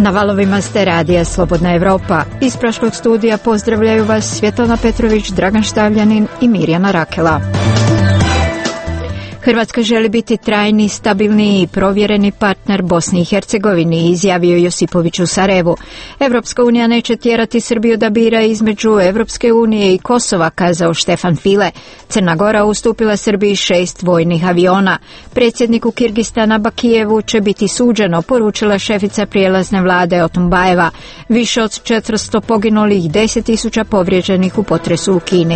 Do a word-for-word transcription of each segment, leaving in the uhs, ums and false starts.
Na valovima ste radija Slobodna Evropa. Iz Praškog studija pozdravljaju vas Svjetlana Petrović, Dragan Štavljanin i Mirjana Rakela. Hrvatska želi biti trajni, stabilni i provjereni partner Bosni i Hercegovini, izjavio Josipović u Sarajevu. Evropska unija neće tjerati Srbiju da bira između Evropske unije i Kosova, kazao Štefan File. Crna Gora ustupila Srbiji šest vojnih aviona. Predsjedniku Kirgistana Bakijevu će biti suđeno, poručila šefica prijelazne vlade Otunbajeva. Više od četiristo poginulih, deset tisuća povrijeđenih u potresu u Kini.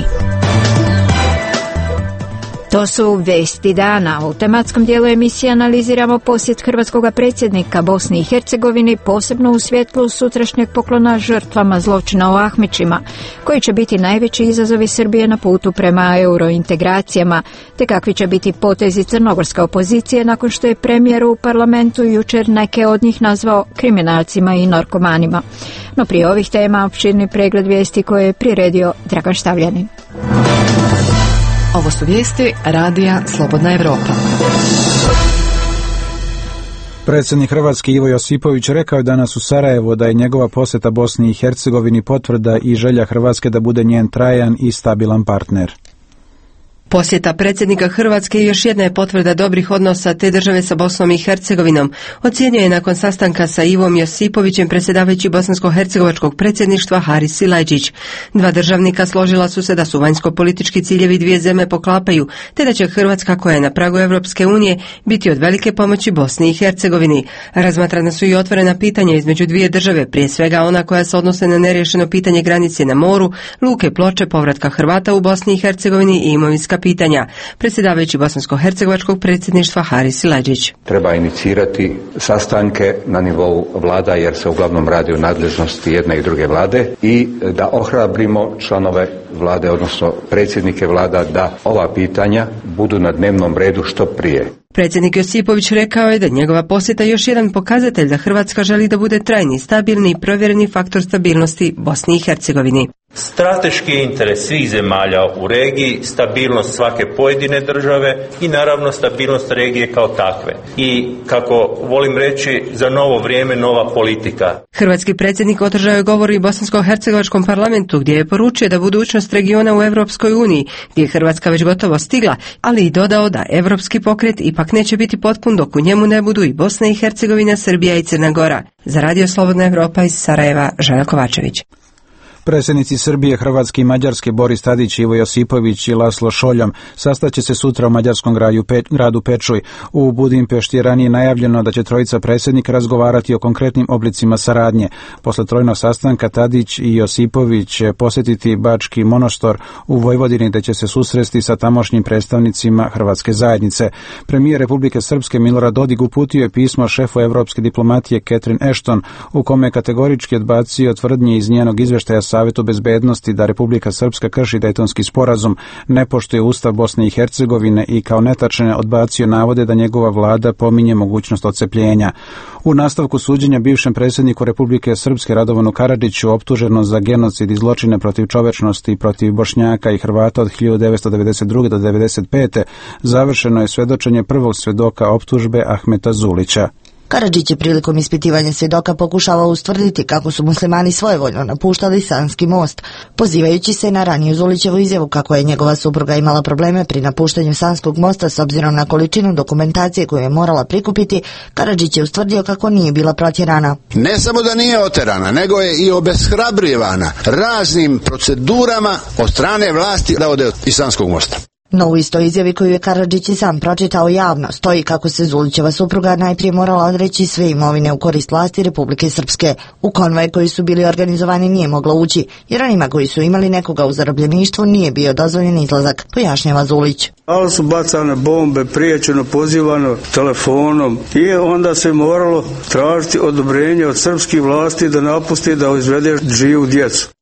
To su vesti dana. U tematskom dijelu emisije analiziramo posjet hrvatskog predsjednika Bosni i Hercegovini, posebno u svjetlu sutrašnjeg poklona žrtvama zločina u Ahmićima, koji će biti najveći izazovi Srbije na putu prema eurointegracijama, te kakvi će biti potezi crnogorske opozicije nakon što je premijer u parlamentu jučer neke od njih nazvao kriminalcima i narkomanima. No prije ovih tema opširni pregled vijesti koje je priredio Dragan Štavljanin. Ovo su vijesti radija Slobodna Evropa. Predsjednik Hrvatske Ivo Josipović rekao je danas u Sarajevu da je njegova posjeta Bosni i Hercegovini potvrda i želja Hrvatske da bude njen trajan i stabilan partner. Posjeta predsjednika Hrvatske još jedna je potvrda dobrih odnosa te države sa Bosnom i Hercegovinom, ocijenio je nakon sastanka sa Ivom Josipovićem predsjedavajući bosansko-hercegovačkog predsjedništva Haris Silajdžić. Dva državnika složila su se da su vanjsko-politički ciljevi dvije zemlje poklapaju, te da će Hrvatska, koja je na pragu Europske unije, biti od velike pomoći Bosni i Hercegovini. Razmatrana su i otvorena pitanja između dvije države, prije svega ona koja se odnose na neriješeno pitanje granice na moru, luke Ploče, povratka Hrvata u Bosni i Hercegovini i imovinska pitanja. Predsjedavajući bosansko-hercegovačkog predsjedništva Haris Silajdžić. Treba inicirati sastanke na nivou vlada, jer se uglavnom radi o nadležnosti jedne i druge vlade, i da ohrabrimo članove vlade, odnosno predsjednike vlada, da ova pitanja budu na dnevnom redu što prije. Predsjednik Josipović rekao je da njegova posjeta još jedan pokazatelj da Hrvatska želi da bude trajni, stabilni i provjereni faktor stabilnosti Bosni i Hercegovini. Strateški interes svih zemalja u regiji, stabilnost svake pojedine države i naravno stabilnost regije kao takve. I kako volim reći, za novo vrijeme nova politika. Hrvatski predsjednik održao je govor i bosansko-hercegovačkom parlamentu gdje je poručio da budućnost regiona u Europskoj uniji, gdje je Hrvatska već gotovo stigla, ali i dodao da europski pokret ipak neće biti potpun dok u njemu ne budu i Bosna i Hercegovina, Srbija i Crna Gora. Za Radio Slobodna Evropa iz Sarajeva, Željko Kovačević. Predsjednici Srbije, Hrvatske i Mađarske Boris Tadić, Ivo Josipović i Laslo Šoljom sastaće se sutra u mađarskom gradu, Pe, gradu Pečuj. U Budimpešti je ranije najavljeno da će trojica predsjednika razgovarati o konkretnim oblicima saradnje. Posle trojnog sastanka Tadić i Josipović posjetiti Bački Monostor u Vojvodini, gdje će se susresti sa tamošnjim predstavnicima hrvatske zajednice. Premijer Republike Srpske Milorad Dodik uputio je pismo šefu evropske diplomatije Catherine Ashton, u kome je kategorički odbacio tvrdnje iz njenog izvještaja Savetu bezbednosti da Republika Srpska krši Dejtonski sporazum, ne poštuje Ustav Bosne i Hercegovine i kao netačne odbacio navode da njegova vlada pominje mogućnost odcepljenja. U nastavku suđenja bivšem predsjedniku Republike Srpske Radovanu Karadžiću, optuženo za genocid i zločine protiv čovečnosti i protiv Bošnjaka i Hrvata od hiljadu devetsto devedeset druge do devedeset pete završeno je svedočenje prvog svedoka optužbe Ahmeta Zulića. Karadžić je prilikom ispitivanja svjedoka pokušavao ustvrditi kako su muslimani svojevoljno napuštali Sanski most, pozivajući se na raniju Zulićevu izjavu kako je njegova supruga imala probleme pri napuštanju Sanskog mosta s obzirom na količinu dokumentacije koju je morala prikupiti. Karadžić je ustvrdio kako nije bila protjerana. Ne samo da nije oterana, nego je i obeshrabrivana raznim procedurama od strane vlasti da ode iz Sanskog mosta. No u istoj izjavi koju je Karadžić i sam pročitao javno stoji kako se Zulićeva supruga najprije morala odreći sve imovine u korist vlasti Republike Srpske. U konvoje koji su bili organizovani nije moglo ući, jer onima koji su imali nekoga u zarobljeništvu nije bio dozvoljen izlazak, pojašnjava Zulić. Ali su bacane bombe, priječeno, pozivano telefonom i onda se moralo tražiti odobrenje od srpskih vlasti da napusti da izvede živu djecu.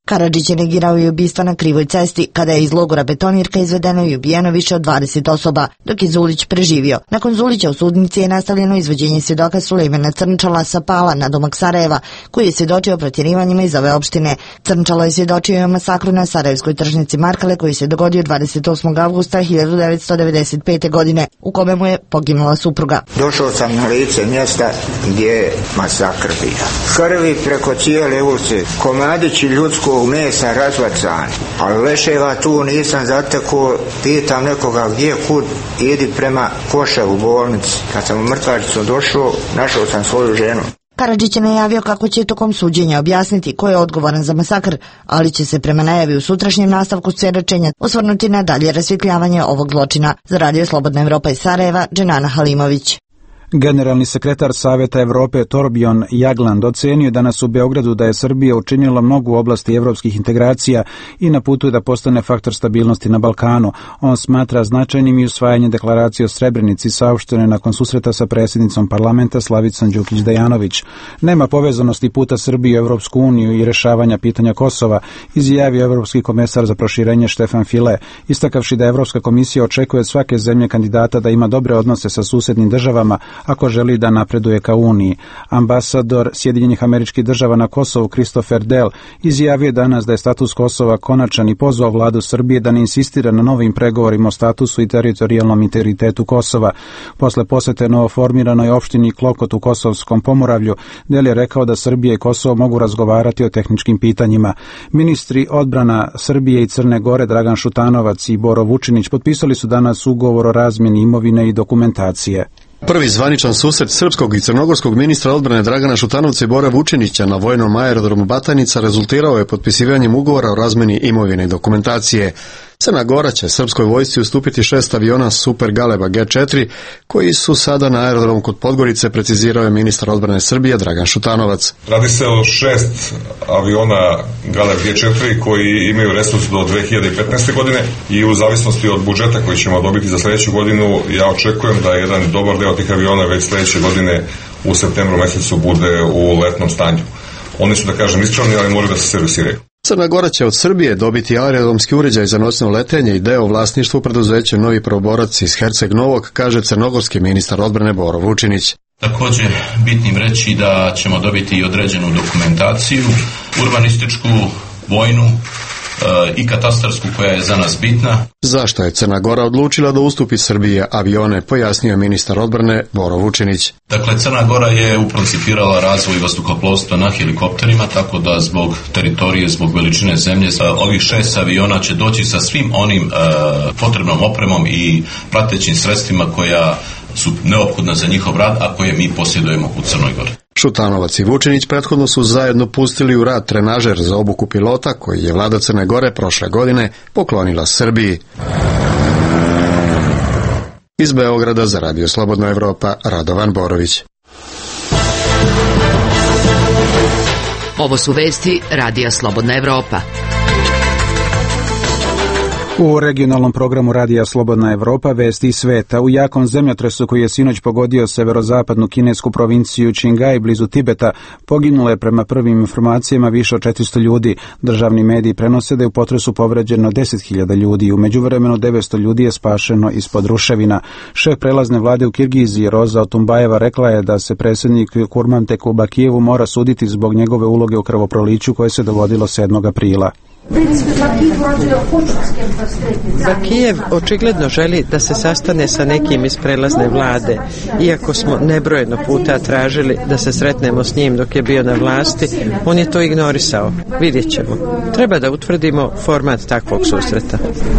Karadžić je negirao i ubistva na Krivoj cesti, kada je iz logora Betonirka izvedeno i ubijeno više od dvadeset osoba, dok je Zulić preživio. Nakon Zulića u sudnici je nastavljeno izvođenje svjedoka Sulejmana Crnčala sa Pala, nadomak Sarajeva, koji je svjedočio o protjerivanjima iz ove opštine. Crnčalo je svjedočio i o masakru na sarajevskoj tržnici Markale, koji se dogodio dvadeset osmog avgusta hiljadu devetsto devedeset pete. godine, u kome mu je poginula supruga. Došao sam na lice mjesta gdje je masakr bio. Krvi preko cijele ulice, komadići ljudskog mesa razbacani, ali leševa tu nisam zatekao. Pitam nekoga gdje, kud, idi prema Koševu bolnici. Kad sam u mrtvačnicu došao, našao sam svoju ženu. Karadžić je najavio kako će tokom suđenja objasniti ko je odgovoran za masakr, ali će se prema najavi u sutrašnjem nastavku svjedočenja osvrnuti na dalje rasvjetljavanje ovog zločina. Za Radio Slobodna Evropa iz Sarajeva, Dženana Halimović. Generalni sekretar Saveta Evrope Torbjörn Jagland ocenio danas u Beogradu da je Srbija učinila mnogo u oblasti evropskih integracija i na putu da postane faktor stabilnosti na Balkanu. On smatra značajnim i usvajanje deklaracije o Srebrenici saopštene nakon susreta sa predsjednicom parlamenta Slavicom Đukić-Dejanović. Nema povezanosti puta Srbije u Evropsku uniju i rješavanja pitanja Kosova, izjavio evropski komesar za proširenje Štefan File, istakavši da Evropska komisija očekuje od svake zemlje kandidata da ima dobre odnose sa susjednim državama ako želi da napreduje ka Uniji. Ambasador Sjedinjenih Američkih Država na Kosovu Christopher Dell izjavio danas da je status Kosova konačan i pozvao vladu Srbije da ne insistira na novim pregovorima o statusu i teritorijalnom integritetu Kosova. Posle posete novoformiranoj opštini Klokot u Kosovskom Pomoravlju, Dell je rekao da Srbija i Kosovo mogu razgovarati o tehničkim pitanjima. Ministri odbrana Srbije i Crne Gore Dragan Šutanovac i Boro Vučinić potpisali su danas ugovor o razmjeni imovine i dokumentacije. Prvi zvaničan susret srpskog i crnogorskog ministra odbrane Dragana Šutanovca i Bora Vučinića na vojnom aerodromu Batajnica rezultirao je potpisivanjem ugovora o razmjeni imovine i dokumentacije. Crna Gora će srpskoj vojsci ustupiti šest aviona Super Galeba G četiri, koji su sada na aerodromu kod Podgorice, precizirao je ministar odbrane Srbije Dragan Šutanovac. Radi se o šest aviona Galeb G četiri koji imaju resurs do dve hiljade petnaeste. godine i u zavisnosti od budžeta koji ćemo dobiti za sljedeću godinu, ja očekujem da jedan dobar deo tih aviona već sljedeće godine u septembru mjesecu bude u letnom stanju. Oni su, da kažem, ispravni, ali moraju da se servisiraju. Crna Gora će od Srbije dobiti aerodromski uređaj za noćno letenje i deo vlasništvu preduzeća Novi Prvoborac iz Herceg Novog, kaže crnogorski ministar odbrane Boro Vučinić. Također bitnim reći da ćemo dobiti i određenu dokumentaciju, urbanističku, vojnu i katastarsku koja je za nas bitna. Zašto je Crna Gora odlučila da ustupi Srbiji avione, pojasnio ministar odbrane Boro Vučinić. Dakle, Crna Gora je uprincipirala razvoj vazduhoplovstva na helikopterima, tako da zbog teritorije, zbog veličine zemlje, ovih šest aviona će doći sa svim onim uh, potrebnom opremom i pratećim sredstvima koja su neophodna za njihov rad, a koje mi posjedujemo u Crnoj Gori. Šutanovac i Vučinić prethodno su zajedno pustili u rad trenažer za obuku pilota koji je vlada Crne Gore prošle godine poklonila Srbiji. Iz Beograda za Radio Slobodna Evropa, Radovan Borović. Ovo su vesti Radija Slobodna Evropa. U regionalnom programu Radija Slobodna Evropa vesti iz sveta. U jakom zemljotresu koji je sinoć pogodio severozapadnu kinesku provinciju Qinghai blizu Tibeta poginulo je prema prvim informacijama više od četiristo ljudi. Državni mediji prenose da je u potresu povređeno deset hiljada ljudi. U međuvremenu devetsto ljudi je spašeno ispod ruševina. Šef prelazne vlade u Kirgiziji Roza Otumbajeva rekla je da se predsjednik Kurmanteku Bakijevu mora suditi zbog njegove uloge u krvoproliću koje se dogodilo sedmog aprila. Bakijev očigledno želi da se sastane sa nekim iz prelazne vlade. Iako smo nebrojeno puta tražili da se sretnemo s njim dok je bio na vlasti, on je to ignorisao. Vidjet ćemo. Treba da utvrdimo format takvog susreta.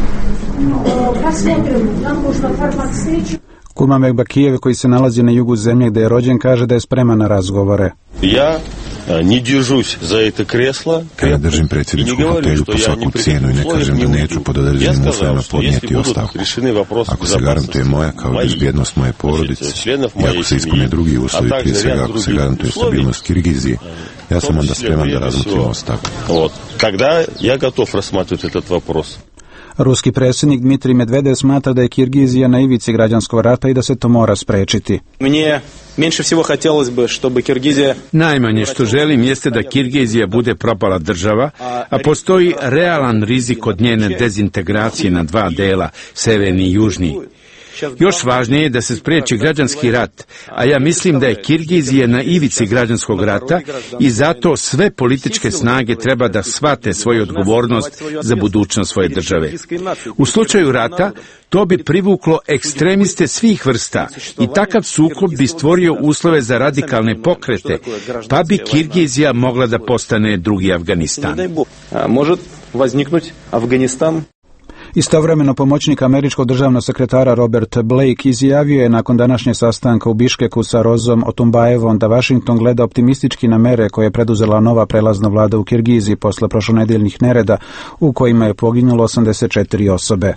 Kurmanbek Bakijev, koji se nalazi na jugu zemlje gdje je rođen, kaže da je spreman na razgovore. Ja ne držuсь za это кресло. Ja držim predsjedničku fotelju po svaku cijenu i ne kažem da neću pod određenim uslovima podnijeti ostavku. Ako se garantuje moja kao i bezbjednost moje porodice i ako se ispune drugi uslovi, prije svega ako se garantuje stabilnost Kirgizije, ja sam onda spreman da razmotrim ostavku. Тогда я готов рассматривать этот вопрос. Ruski predsjednik Dmitrij Medvedev smatra da je Kirgizija na ivici građanskog rata i da se to mora sprečiti. Mnje menše всего хотелось бы, чтобы Киргизия... Najmanje što želim jeste da Kirgizija bude propala država, a postoji realan rizik od njene dezintegracije na dva dela, severni i južni. Još važnije je da se spriječi građanski rat, a ja mislim da je Kirgizija na ivici građanskog rata i zato sve političke snage treba da shvate svoju odgovornost za budućnost svoje države. U slučaju rata to bi privuklo ekstremiste svih vrsta i takav sukob bi stvorio uslove za radikalne pokrete, pa bi Kirgizija mogla da postane drugi Afganistan. Može возникнуть Afganistan. Istovremeno pomoćnik američkog državnog sekretara Robert Blake izjavio je nakon današnje sastanka u Biškeku sa Rozom Otumbajevom da Washington gleda optimistički na mere koje je preduzela nova prelazna vlada u Kirgiziji posle prošlonedeljnih nereda u kojima je poginulo osamdeset četiri osobe.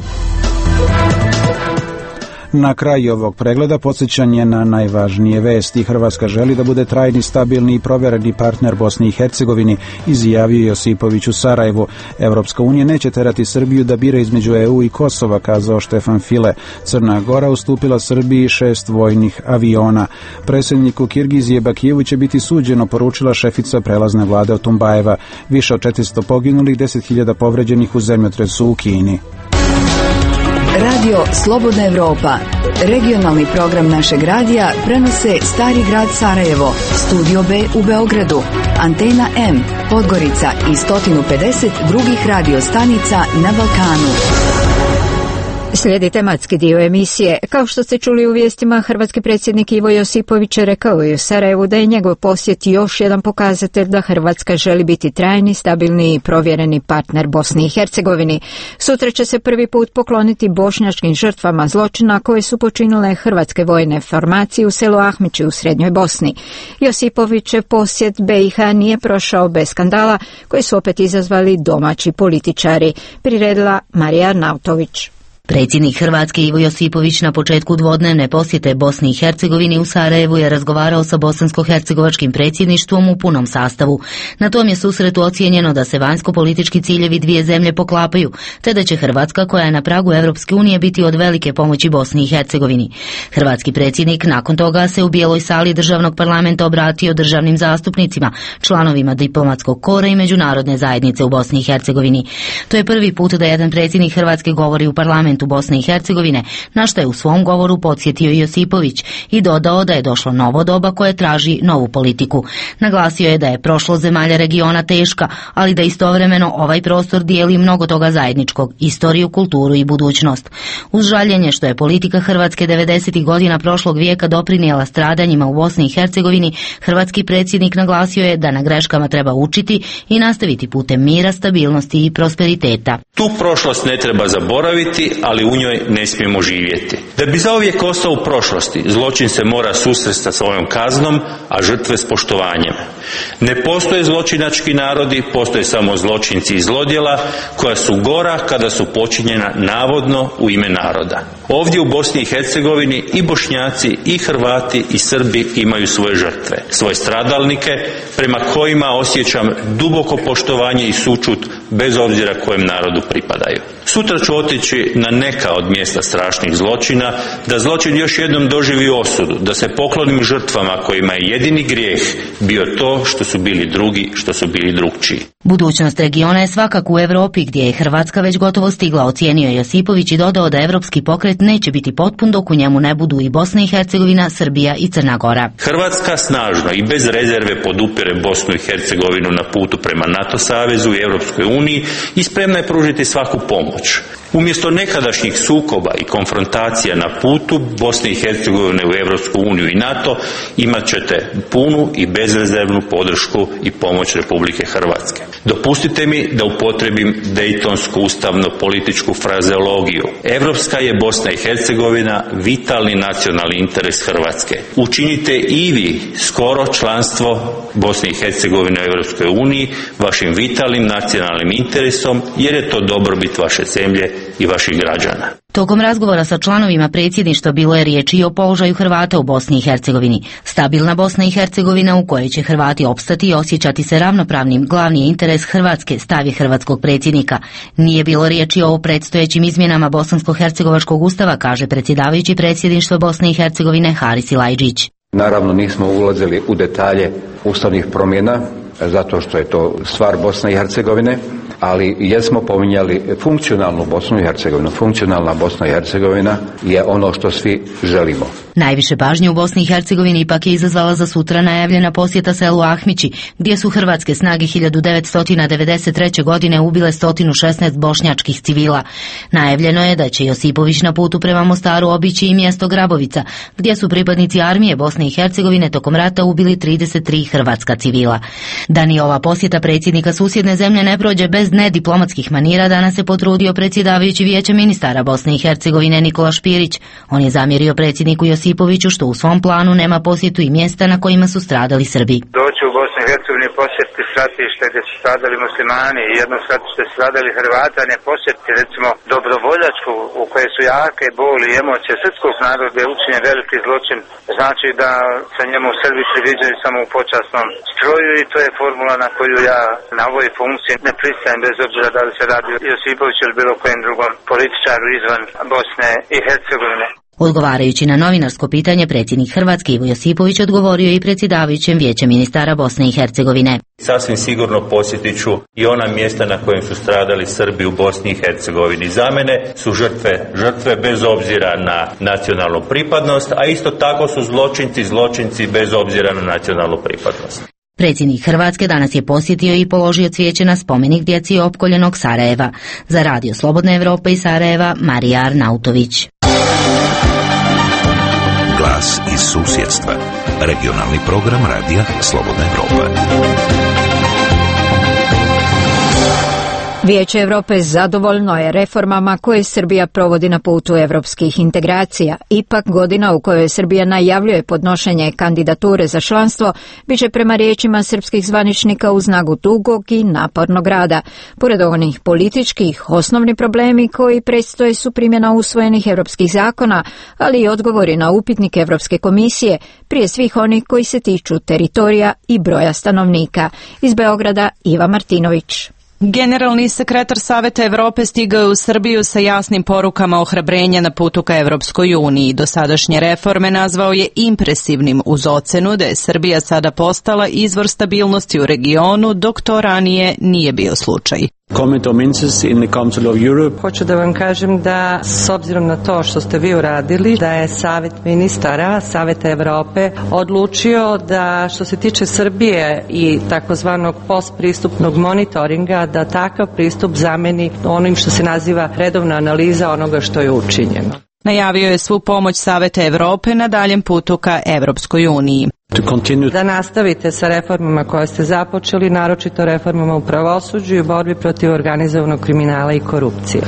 Na kraju ovog pregleda podsjećanje na najvažnije vesti. Hrvatska želi da bude trajni, stabilni i provereni partner Bosni i Hercegovini, izjavio Josipović u Sarajevu. Evropska unija neće terati Srbiju da bira između E U i Kosova, kazao Štefan File. Crna Gora ustupila Srbiji šest vojnih aviona. Predsjedniku Kirgizije Bakijevu će biti suđeno, poručila šefica prelazne vlade Otumbajeva. Više od četiristo poginulih, deset hiljada povređenih u zemljotresu u Kini. Radio Slobodna Evropa, regionalni program našeg radija, prenose Stari grad Sarajevo, Studio B u Beogradu, Antena M, Podgorica i sto pedeset drugih radio stanica na Balkanu. Slijedi tematski dio emisije. Kao što ste čuli u vijestima, hrvatski predsjednik Ivo Josipović je rekao i u Sarajevu da je njegov posjet još jedan pokazatelj da Hrvatska želi biti trajni, stabilni i provjereni partner Bosni i Hercegovini. Sutra će se prvi put pokloniti bošnjačkim žrtvama zločina koje su počinile hrvatske vojne formacije u selu Ahmići u Srednjoj Bosni. Josipovićev posjet B i H nije prošao bez skandala koji su opet izazvali domaći političari, priredila Marija Arnautović. Predsjednik Hrvatske Ivo Josipović na početku dvodnevne posjete Bosni i Hercegovini u Sarajevu je razgovarao sa bosansko-hercegovačkim predsjedništvom u punom sastavu. Na tom je susretu ocijenjeno da se vanjsko-politički ciljevi dvije zemlje poklapaju, te da će Hrvatska, koja je na pragu Europske unije, biti od velike pomoći Bosni i Hercegovini. Hrvatski predsjednik nakon toga se u Bijeloj sali državnog parlamenta obratio državnim zastupnicima, članovima diplomatskog kora i međunarodne zajednice u Bosni i Hercegovini. To je prvi put da jedan predsjednik Hrvatske govori u parlamentu Bosne i Hercegovine, na što je u svom govoru podsjetio Josipović i dodao da je došlo novo doba koje traži novu politiku. Naglasio je da je prošlost zemalja regiona teška, ali da istovremeno ovaj prostor dijeli mnogo toga zajedničkog, istoriju, kulturu i budućnost. Uz žaljenje što je politika Hrvatske devedesetih godina prošlog vijeka doprinijela stradanjima u Bosni i Hercegovini, hrvatski predsjednik naglasio je da na greškama treba učiti i nastaviti putem mira, stabilnosti i prosperiteta. Tu prošlost ne treba zaboraviti, ali u njoj ne smijemo živjeti. Da bi zauvijek ostao u prošlosti, zločin se mora susresti sa svojom kaznom, a žrtve s poštovanjem. Ne postoje zločinački narodi, postoje samo zločinci i zlodjela koja su gora kada su počinjena navodno u ime naroda. Ovdje u Bosni i Hercegovini i Bošnjaci, i Hrvati, i Srbi imaju svoje žrtve, svoje stradalnike prema kojima osjećam duboko poštovanje i sućut bez obzira kojem narodu pripadaju. Sutra ću otići na neka od mjesta strašnih zločina, da zločin još jednom doživi osudu, da se poklonim žrtvama kojima je jedini grijeh bio to što su bili drugi, što su bili drugčiji. Budućnost regiona je svakako u Europi, gdje je Hrvatska već gotovo stigla, ocijenio Josipović i dodao da evropski pokret neće biti potpun dok u njemu ne budu i Bosna i Hercegovina, Srbija i Crna Gora. Hrvatska snažno i bez rezerve podupire Bosnu i Hercegovinu na putu prema NATO savezu i Europskoj uniji i spremna je pružiti svaku pomoć. Umjesto nekadašnjih sukoba i konfrontacija na putu Bosne i Hercegovine u Europsku uniju i NATO imat ćete punu i bezrezervnu podršku i pomoć Republike Hrvatske. Dopustite mi da upotrebim dejtonsku ustavno-političku frazeologiju. Europska je Bosna i Hercegovina vitalni nacionalni interes Hrvatske. Učinite i vi skoro članstvo Bosne i Hercegovine u Europskoj uniji vašim vitalnim nacionalnim interesom, jer je to dobrobit vaše zemlje i vaših građana. Tokom razgovora sa članovima predsjedništva bilo je riječi i o položaju Hrvata u Bosni i Hercegovini. Stabilna Bosna i Hercegovina u kojoj će Hrvati opstati i osjećati se ravnopravnim, glavni je interes Hrvatske, stav je hrvatskog predsjednika. Nije bilo riječi o predstojećim izmjenama bosansko-hercegovačkog ustava, kaže predsjedavajući predsjedništva Bosne i Hercegovine Haris Ilajđić. Naravno nismo ulazili u detalje ustavnih promjena, zato što je to stvar Bosne i Hercegovine, ali jesmo pominjali funkcionalnu Bosnu i Hercegovinu. Funkcionalna Bosna i Hercegovina je ono što svi želimo. Najviše pažnje u Bosni i Hercegovini ipak je izazvala za sutra najavljena posjeta selu Ahmići, gdje su hrvatske snage hiljadu devetsto devedeset treće. godine ubile sto šesnaest bošnjačkih civila. Najavljeno je da će Josipović na putu prema Mostaru obići i mjesto Grabovica, gdje su pripadnici armije Bosne i Hercegovine tokom rata ubili trideset tri hrvatska civila. Da ni ova posjeta predsjednika susjedne zemlje ne prođe bez nediplomatskih manira, danas se potrudio predsjedavajući Vijeća ministara Bosne i Hercegovine Nikola Špirić. On je zamjerio predsjedniku Josipoviću što u svom planu nema posjetu i mjesta na kojima su stradali Srbi. Doći u Bosnu i Hercegovini posjetiti stratište gdje su stradali muslimani i jedno stratište stradali Hrvata, ne posjetiti recimo Dobrovoljačku u kojoj su jake boli i emocije srpskog naroda je učinjen veliki zločin. Znači da se njemu Srbi priviđaju samo u počasnom stroju i to je formula na koju ja na ovoj funkciji ne pristajem, bez obzira da li se radi o Josipoviću ili bilo kojem drugom političaru izvan Bosne i Hercegovine. Odgovarajući na novinarsko pitanje, predsjednik Hrvatske Ivo Josipović odgovorio i predsjedavajućem Vijeća ministara Bosne i Hercegovine. Sasvim sigurno posjetit ću i ona mjesta na kojim su stradali Srbi u Bosni i Hercegovini. Za mene su žrtve, žrtve bez obzira na nacionalnu pripadnost, a isto tako su zločinci, zločinci bez obzira na nacionalnu pripadnost. Predsjednik Hrvatske danas je posjetio i položio cvijeće na spomenik djeci opkoljenog Sarajeva. Za Radio Slobodne Evrope iz Sarajeva, Marija Arnautović. Glas iz susjedstva. Regionalni program Radija Slobodna Evropa. Vijeće Europe zadovoljno je reformama koje Srbija provodi na putu evropskih integracija. Ipak godina u kojoj Srbija najavljuje podnošenje kandidature za članstvo biće prema riječima srpskih zvaničnika u znaku dugog i napornog rada. Pored onih političkih, osnovni problemi koji predstoje su primjena usvojenih europskih zakona, ali i odgovori na upitnik Europske komisije, prije svih onih koji se tiču teritorija i broja stanovnika. Iz Beograda Iva Martinović. Generalni sekretar Saveta Evrope stigao je u Srbiju sa jasnim porukama ohrabrenja na putu ka Evropskoj uniji. Dosadašnje reforme nazvao je impresivnim uz ocenu da je Srbija sada postala izvor stabilnosti u regionu, dok to ranije nije bio slučaj. Hoću da vam kažem da s obzirom na to što ste vi uradili, da je Savet ministara Saveta Evrope odlučio da što se tiče Srbije i takozvanog postpristupnog monitoringa, da takav pristup zameni onim što se naziva redovna analiza onoga što je učinjeno. Najavio je svu pomoć Saveta Evrope na daljem putu ka Evropskoj uniji. Da nastavite sa reformama koje ste započeli, naročito reformama u pravosuđu i u borbi protiv organizovanog kriminala i korupcije.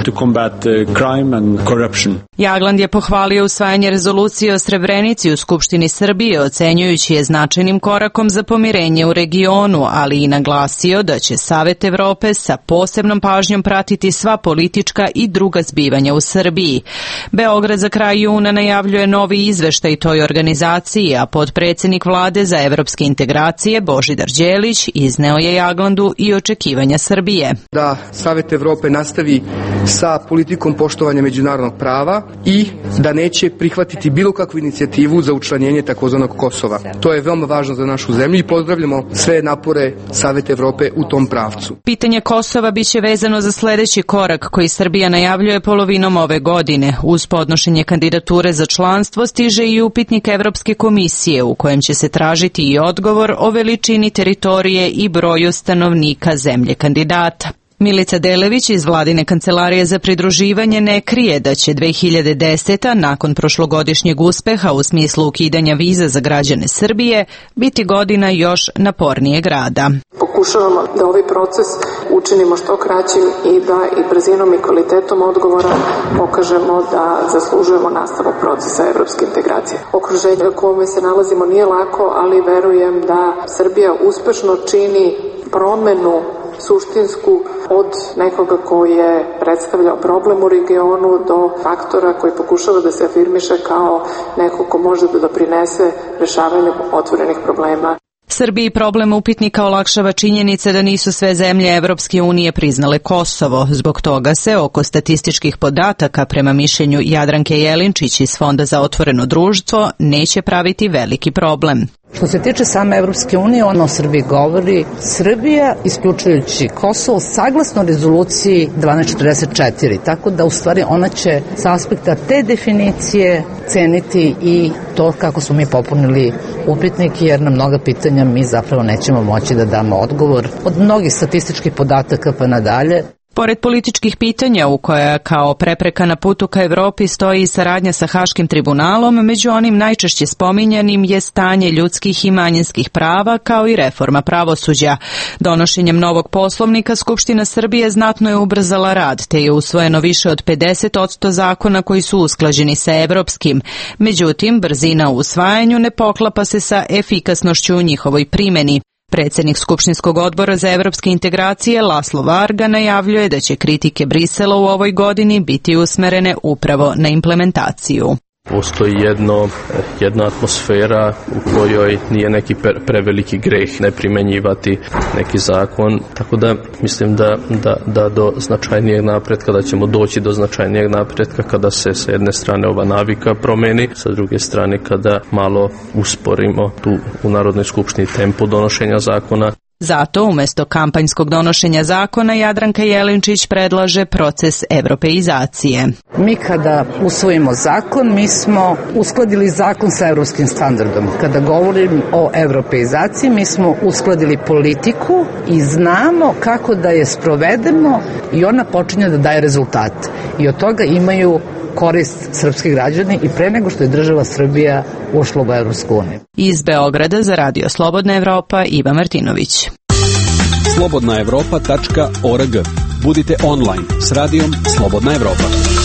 Jagland je pohvalio usvajanje rezolucije o Srebrenici u Skupštini Srbije, ocenjujući je značajnim korakom za pomirenje u regionu, ali i naglasio da će Savet Evrope sa posebnom pažnjom pratiti sva politička i druga zbivanja u Srbiji. Beograd za kraj juna najavljuje novi izveštaj toj organizaciji, a potpredsjednik Vlade za evropske integracije Božidar Đelić izneo je Jaglandu i očekivanja Srbije. Da Savet Evrope nastavi sa politikom poštovanja međunarodnog prava i da neće prihvatiti bilo kakvu inicijativu za učlanjenje takozvanog Kosova. To je veoma važno za našu zemlju i pozdravljamo sve napore Saveta Evrope u tom pravcu. Pitanje Kosova biće vezano za sljedeći korak koji Srbija najavljuje polovinom ove godine. Uz podnošenje kandidature za članstvo stiže i upitnik Evropske komisije u kojem će se tražiti i odgovor o veličini teritorije i broju stanovnika zemlje kandidata. Milica Delević iz Vladine kancelarije za pridruživanje ne krije da će dve hiljade deseta. nakon prošlogodišnjeg uspeha u smislu ukidanja viza za građane Srbije biti godina još napornijeg rada. Pokušavamo da ovaj proces učinimo što kraćim i da i brzinom i kvalitetom odgovora pokažemo da zaslužujemo nastavak procesa evropske integracije. Okruženje u kome se nalazimo nije lako, ali verujem da Srbija uspešno čini promenu suštinsku, od nekoga koji je predstavljao problem u regionu do faktora koji pokušava da se afirmiše kao neko ko može da doprinese rešavanju otvorenih problema. Srbiji problem upitnika olakšava činjenica da nisu sve zemlje Evropske unije priznale Kosovo. Zbog toga se oko statističkih podataka, prema mišljenju Jadranke Jelinčić iz Fonda za otvoreno društvo, neće praviti veliki problem. Što se tiče same Evropske unije, ono o Srbiji govori, Srbija, isključujući Kosovo, saglasno rezoluciji dvanaest četrdeset četiri, tako da u stvari ona će sa aspekta te definicije ceniti i to kako smo mi popunili upitnik, jer na mnoga pitanja mi zapravo nećemo moći da damo odgovor od mnogih statističkih podataka pa nadalje. Pored političkih pitanja u koja kao prepreka na putu ka Evropi stoji saradnja sa Haškim tribunalom, među onim najčešće spominjanim je stanje ljudskih i manjinskih prava kao i reforma pravosuđa. Donošenjem novog poslovnika Skupština Srbije znatno je ubrzala rad, te je usvojeno više od pedeset posto zakona koji su usklađeni sa evropskim. Međutim, brzina u usvajanju ne poklapa se sa efikasnošću u njihovoj primjeni. Predsjednik Skupštinskog odbora za evropske integracije Laslo Varga najavljuje da će kritike Brisela u ovoj godini biti usmerene upravo na implementaciju. Postoji jedno, jedna atmosfera u kojoj nije neki preveliki greh ne primenjivati neki zakon, tako da mislim da, da, da do značajnijeg napretka, da ćemo doći do značajnijeg napretka kada se sa jedne strane ova navika promeni, sa druge strane kada malo usporimo tu u Narodnoj skupštini tempo donošenja zakona. Zato, umjesto kampanjskog donošenja zakona, Jadranka Jelinčić predlaže proces evropeizacije. Mi kada usvojimo zakon, mi smo uskladili zakon sa evropskim standardom. Kada govorim o evropeizaciji, mi smo uskladili politiku i znamo kako da je sprovedemo i ona počinje da daje rezultat. I od toga imaju korist srpski građani i pre nego što je država Srbija ušla u Evropsku uniju. Iz Beograda za Radio Slobodna Evropa, Iva Martinović. slobodna evropa tačka org. Budite online s radijom Slobodna Evropa.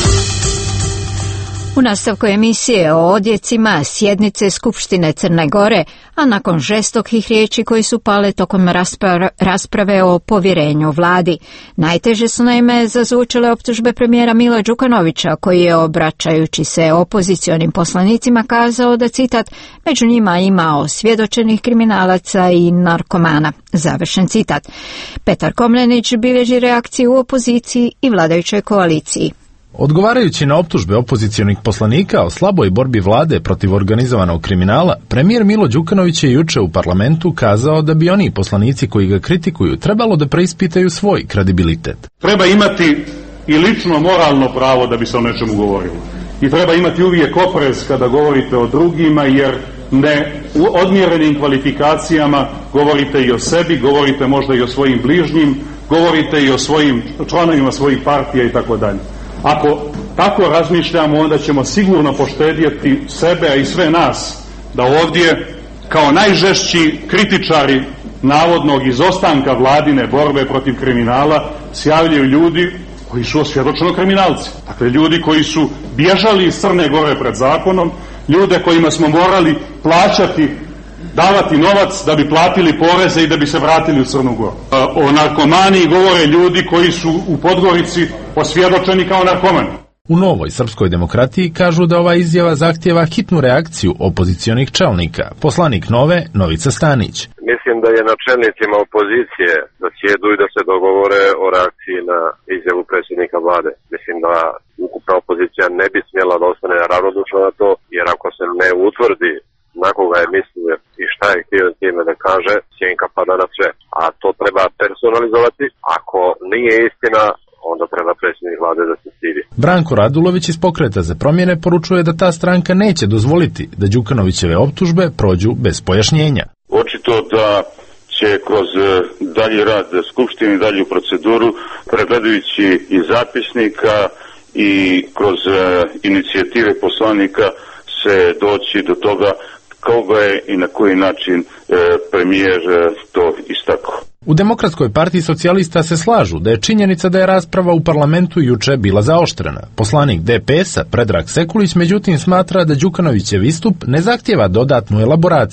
U nastavku emisije o odjecima sjednice Skupštine Crne Gore, a nakon žestokih riječi koji su pale tokom rasprave o povjerenju vladi. Najteže su naime zazvučale optužbe premijera Mila Đukanovića, koji je, obraćajući se opozicionim poslanicima, kazao da, citat, među njima ima osvjedočenih kriminalaca i narkomana. Završen citat. Petar Komlenić bilježi reakciju u opoziciji i vladajućoj koaliciji. Odgovarajući na optužbe opozicionih poslanika o slaboj borbi vlade protiv organizovanog kriminala, premijer Milo Đukanović je juče u parlamentu kazao da bi oni poslanici koji ga kritikuju trebalo da preispitaju svoj kredibilitet. Treba imati i lično moralno pravo da bi se o nečemu govorilo. I treba imati uvijek oprez kada govorite o drugima, jer ne u odmjerenim kvalifikacijama govorite i o sebi, govorite možda i o svojim bližnjim, govorite i o svojim članovima svojih partija i tako dalje. Ako tako razmišljamo, onda ćemo sigurno poštedjeti sebe, a i sve nas, da ovdje kao najžešći kritičari navodnog izostanka vladine borbe protiv kriminala se javljaju ljudi koji su osvjedočeno kriminalci. Dakle, ljudi koji su bježali iz Crne Gore pred zakonom, ljude kojima smo morali plaćati, davati novac da bi platili poreze i da bi se vratili u Crnu Goru. O narkomaniji govore ljudi koji su u Podgorici osvjedočeni kao narkomani. U Novoj srpskoj demokratiji kažu da ova izjava zahtjeva hitnu reakciju opozicionih čelnika. Poslanik Nove, Novica Stanić. Mislim da je na čelnicima opozicije da sjedu i da se dogovore o reakciji na izjavu predsjednika vlade. Mislim da ukupna opozicija ne bi smjela da ostane ravnodušna na to, jer ako se ne utvrdi na koga je mislio i šta je htio time da kaže, sjenka pada na sve. A to treba personalizovati. Ako nije istina, onda treba predsjednik vlade da se stidi. Branko Radulović iz Pokreta za promjene poručuje da ta stranka neće dozvoliti da Đukanovićeve optužbe prođu bez pojašnjenja. Očito da će kroz dalji rad Skupštine i dalju proceduru, pregledajući i zapisnika i kroz inicijative poslanika, se doći do toga koga je i na koji način e, premijer to istakao. U Demokratskoj partiji socijalista se slažu da je činjenica da je rasprava u parlamentu juče bila zaoštrena. Poslanik D P S-a Predrag Sekulić međutim smatra da Đukanovićev istup ne zahtjeva dodatnu elaboraciju.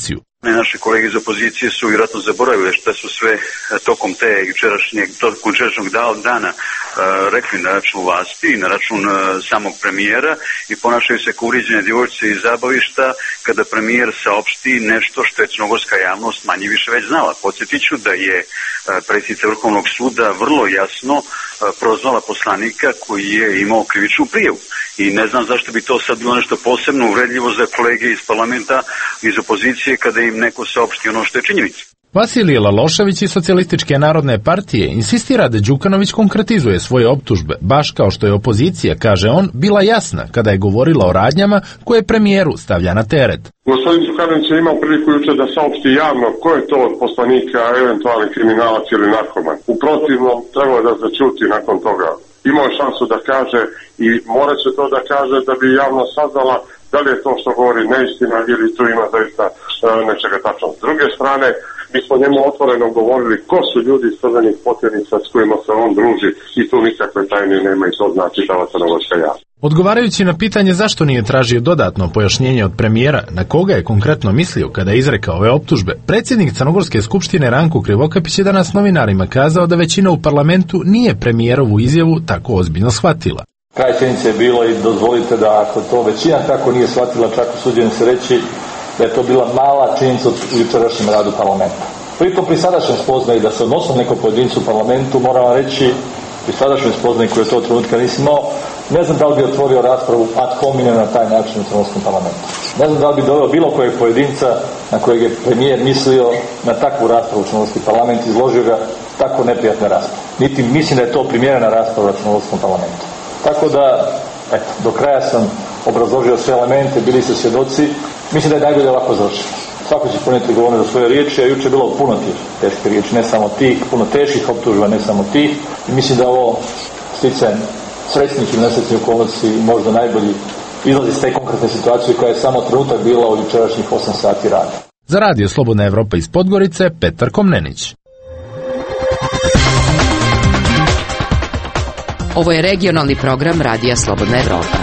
Naši kolege iz opozicije su vjerojatno zaboravili šta su sve tokom te jučerašnjeg, tokom jučerašnjeg dana rekli na račun vlasti i na račun samog premijera i ponašaju se kao uvrijeđene djevojčice iz zabavišta kada premijer saopšti nešto što je crnogorska javnost manje više već znala. Podsjetit ću da je predsjednica Vrhovnog suda vrlo jasno prozvala poslanika koji je imao krivičnu prijavu. I ne znam zašto bi to sad bilo nešto posebno uvredljivo za kolege iz parlamenta, iz opozicije, kada im neko saopšti ono što je činjenica. Vasilije Lalošević iz Socijalističke narodne partije insistira da Đukanović konkretizuje svoje optužbe, baš kao što je opozicija, kaže on, bila jasna kada je govorila o radnjama koje premijeru stavlja na teret. Gospodin Đukanović je imao priliku juče da saopšti javno ko je to od poslanika eventualni kriminalac ili narkoman. U protivnom trebalo je da začuti nakon toga. Imao je šansu da kaže i morat će to da kaže da bi javno saznala da li je to što govori neistina ili tu ima zaista nečega tačno. S druge strane, mi smo njemu otvoreno govorili ko su ljudi iz crvenih potjernica s kojima se on druži i tu nikakve tajne nema i to znači čitava crnogorska javnost. Odgovarajući na pitanje zašto nije tražio dodatno pojašnjenje od premijera na koga je konkretno mislio kada je izrekao ove optužbe, predsjednik Crnogorske skupštine Ranko Krivokapić je danas novinarima kazao da većina u parlamentu nije premijerovu izjavu tako ozbiljno shvatila. Kraj sjednice je bilo i dozvolite da ako to većina tako nije shvatila, čak usuđujem se reći da je to bila mala činjenica u jučerašnjem radu parlamenta. Pritom pri sadašnjem spoznaju da se odnosno neko pojedincu u parlamentu, moram vam reći, pri sadašnjem spoznaju koju je to trenutka nisi imao, ne znam da li bi otvorio raspravu ad hominem na taj način u crnogorskom parlamentu. Ne znam da li bi doveo bilo kojeg pojedinca na kojeg je premijer mislio na takvu raspravu u crnogorski parlament, izložio ga tako neprijatne rasprave. Niti mislim da je to primjerena rasprava u crnogorskom parlamentu. Tako da, eto, do kraja sam obrazložio sve elemente, bili ste svjedoci, mislim da je najbolje ovako završeno. Svako će ponijeti govoriti za svoje riječi, a juče je bilo puno tih teške riječi, ne samo tih, puno teških optužba, ne samo tih. I mislim da ovo sticajem srećnih ili nesrećnih okolnosti možda najbolji izlazi iz te konkretne situacije koja je samo trenutak bila od jučerašnjih osam sati rada. Za Radio Slobodna Evropa iz Podgorice, Petar Komnenić. Ovo je regionalni program Radija Slobodna Evropa.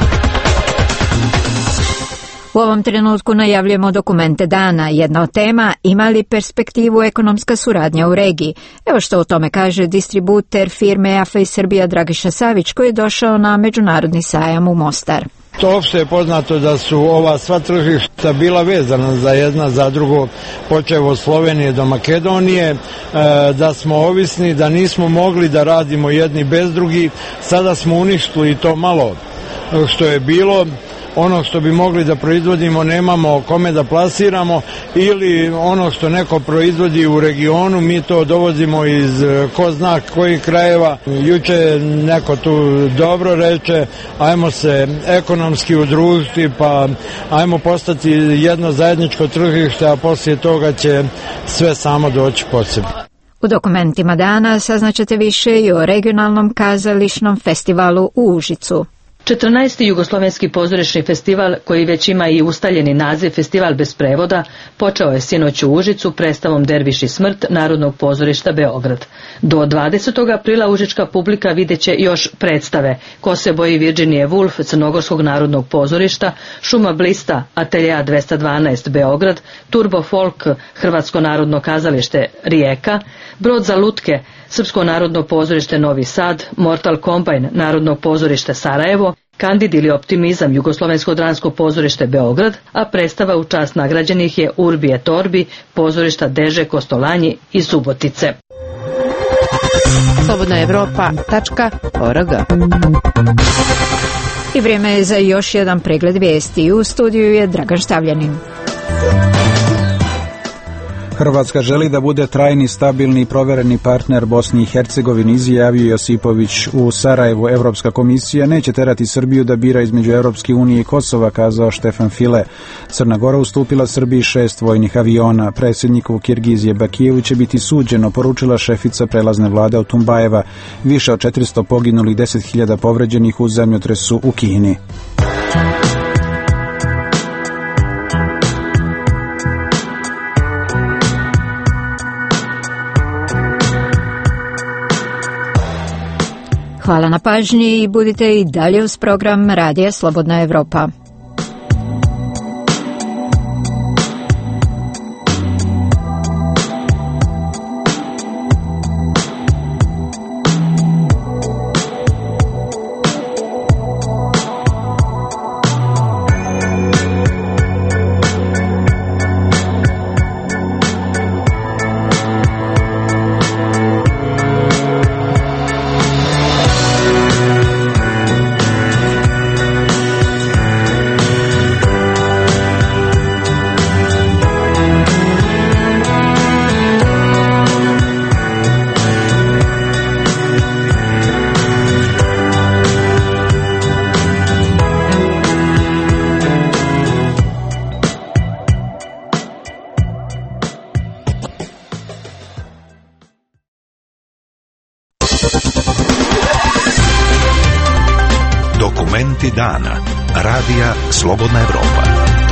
U ovom trenutku najavljujemo dokumente dana. Jedna od tema, ima li perspektivu ekonomska suradnja u regiji? Evo što o tome kaže distributer firme E A F A iz Srbija Dragiša Savić, koji je došao na međunarodni sajam u Mostar. To opšte je poznato da su ova sva tržišta bila vezana za jedna za drugo, počev od Slovenije do Makedonije, da smo ovisni, da nismo mogli da radimo jedni bez drugi. Sada smo uništili to malo što je bilo. Ono što bi mogli da proizvodimo nemamo kome da plasiramo, ili ono što neko proizvodi u regionu mi to dovozimo iz ko zna kojih krajeva. Juče neko tu dobro reče, ajmo se ekonomski udružiti, pa ajmo postati jedno zajedničko tržište, a poslije toga će sve samo doći po sebi. U dokumentima dana saznaćete više i o regionalnom kazališnom festivalu u Užicu. četrnaesti Jugoslovenski pozorišni festival, koji već ima i ustaljeni naziv Festival bez prevoda, počeo je sinoć u Užicu predstavom Derviš i smrt Narodnog pozorišta Beograd. Do dvadesetog aprila užička publika vidjet će još predstave Kose boji Virginije Woolf Crnogorskog narodnog pozorišta, Šuma blista Atelja dvesta dvanaest Beograd, Turbo folk Hrvatsko narodno kazalište Rijeka, Brod za lutke Srpsko narodno pozorište Novi Sad, Mortal Combine Narodnog pozorišta Sarajevo, Kandid ili Optimizam Jugoslovensko dramsko pozorište Beograd, a predstava u čast nagrađenih je Urbi et Orbi pozorišta Deže Kostolanji i Subotice. slobodna evropa tačka org. I vrijeme je za još jedan pregled vijesti. U studiju je Dragan Štavljanin. Hrvatska želi da bude trajni, stabilni i provereni partner Bosni i Hercegovini, izjavio Josipović u Sarajevu. Evropska komisija neće terati Srbiju da bira između Europske unije i Kosova, kazao Štefan File. Crna Gora ustupila Srbiji šest vojnih aviona. Predsjedniku Kirgizije Bakijevu će biti suđeno, poručila šefica prelazne vlade Otumbajeva. Više od četiristo poginulih, deset hiljada povređenih u zemljotresu u Kini. Hvala na pažnji i budite i dalje uz program Radija Slobodna Evropa. Dokumenti dana. Radija Slobodna Evropa.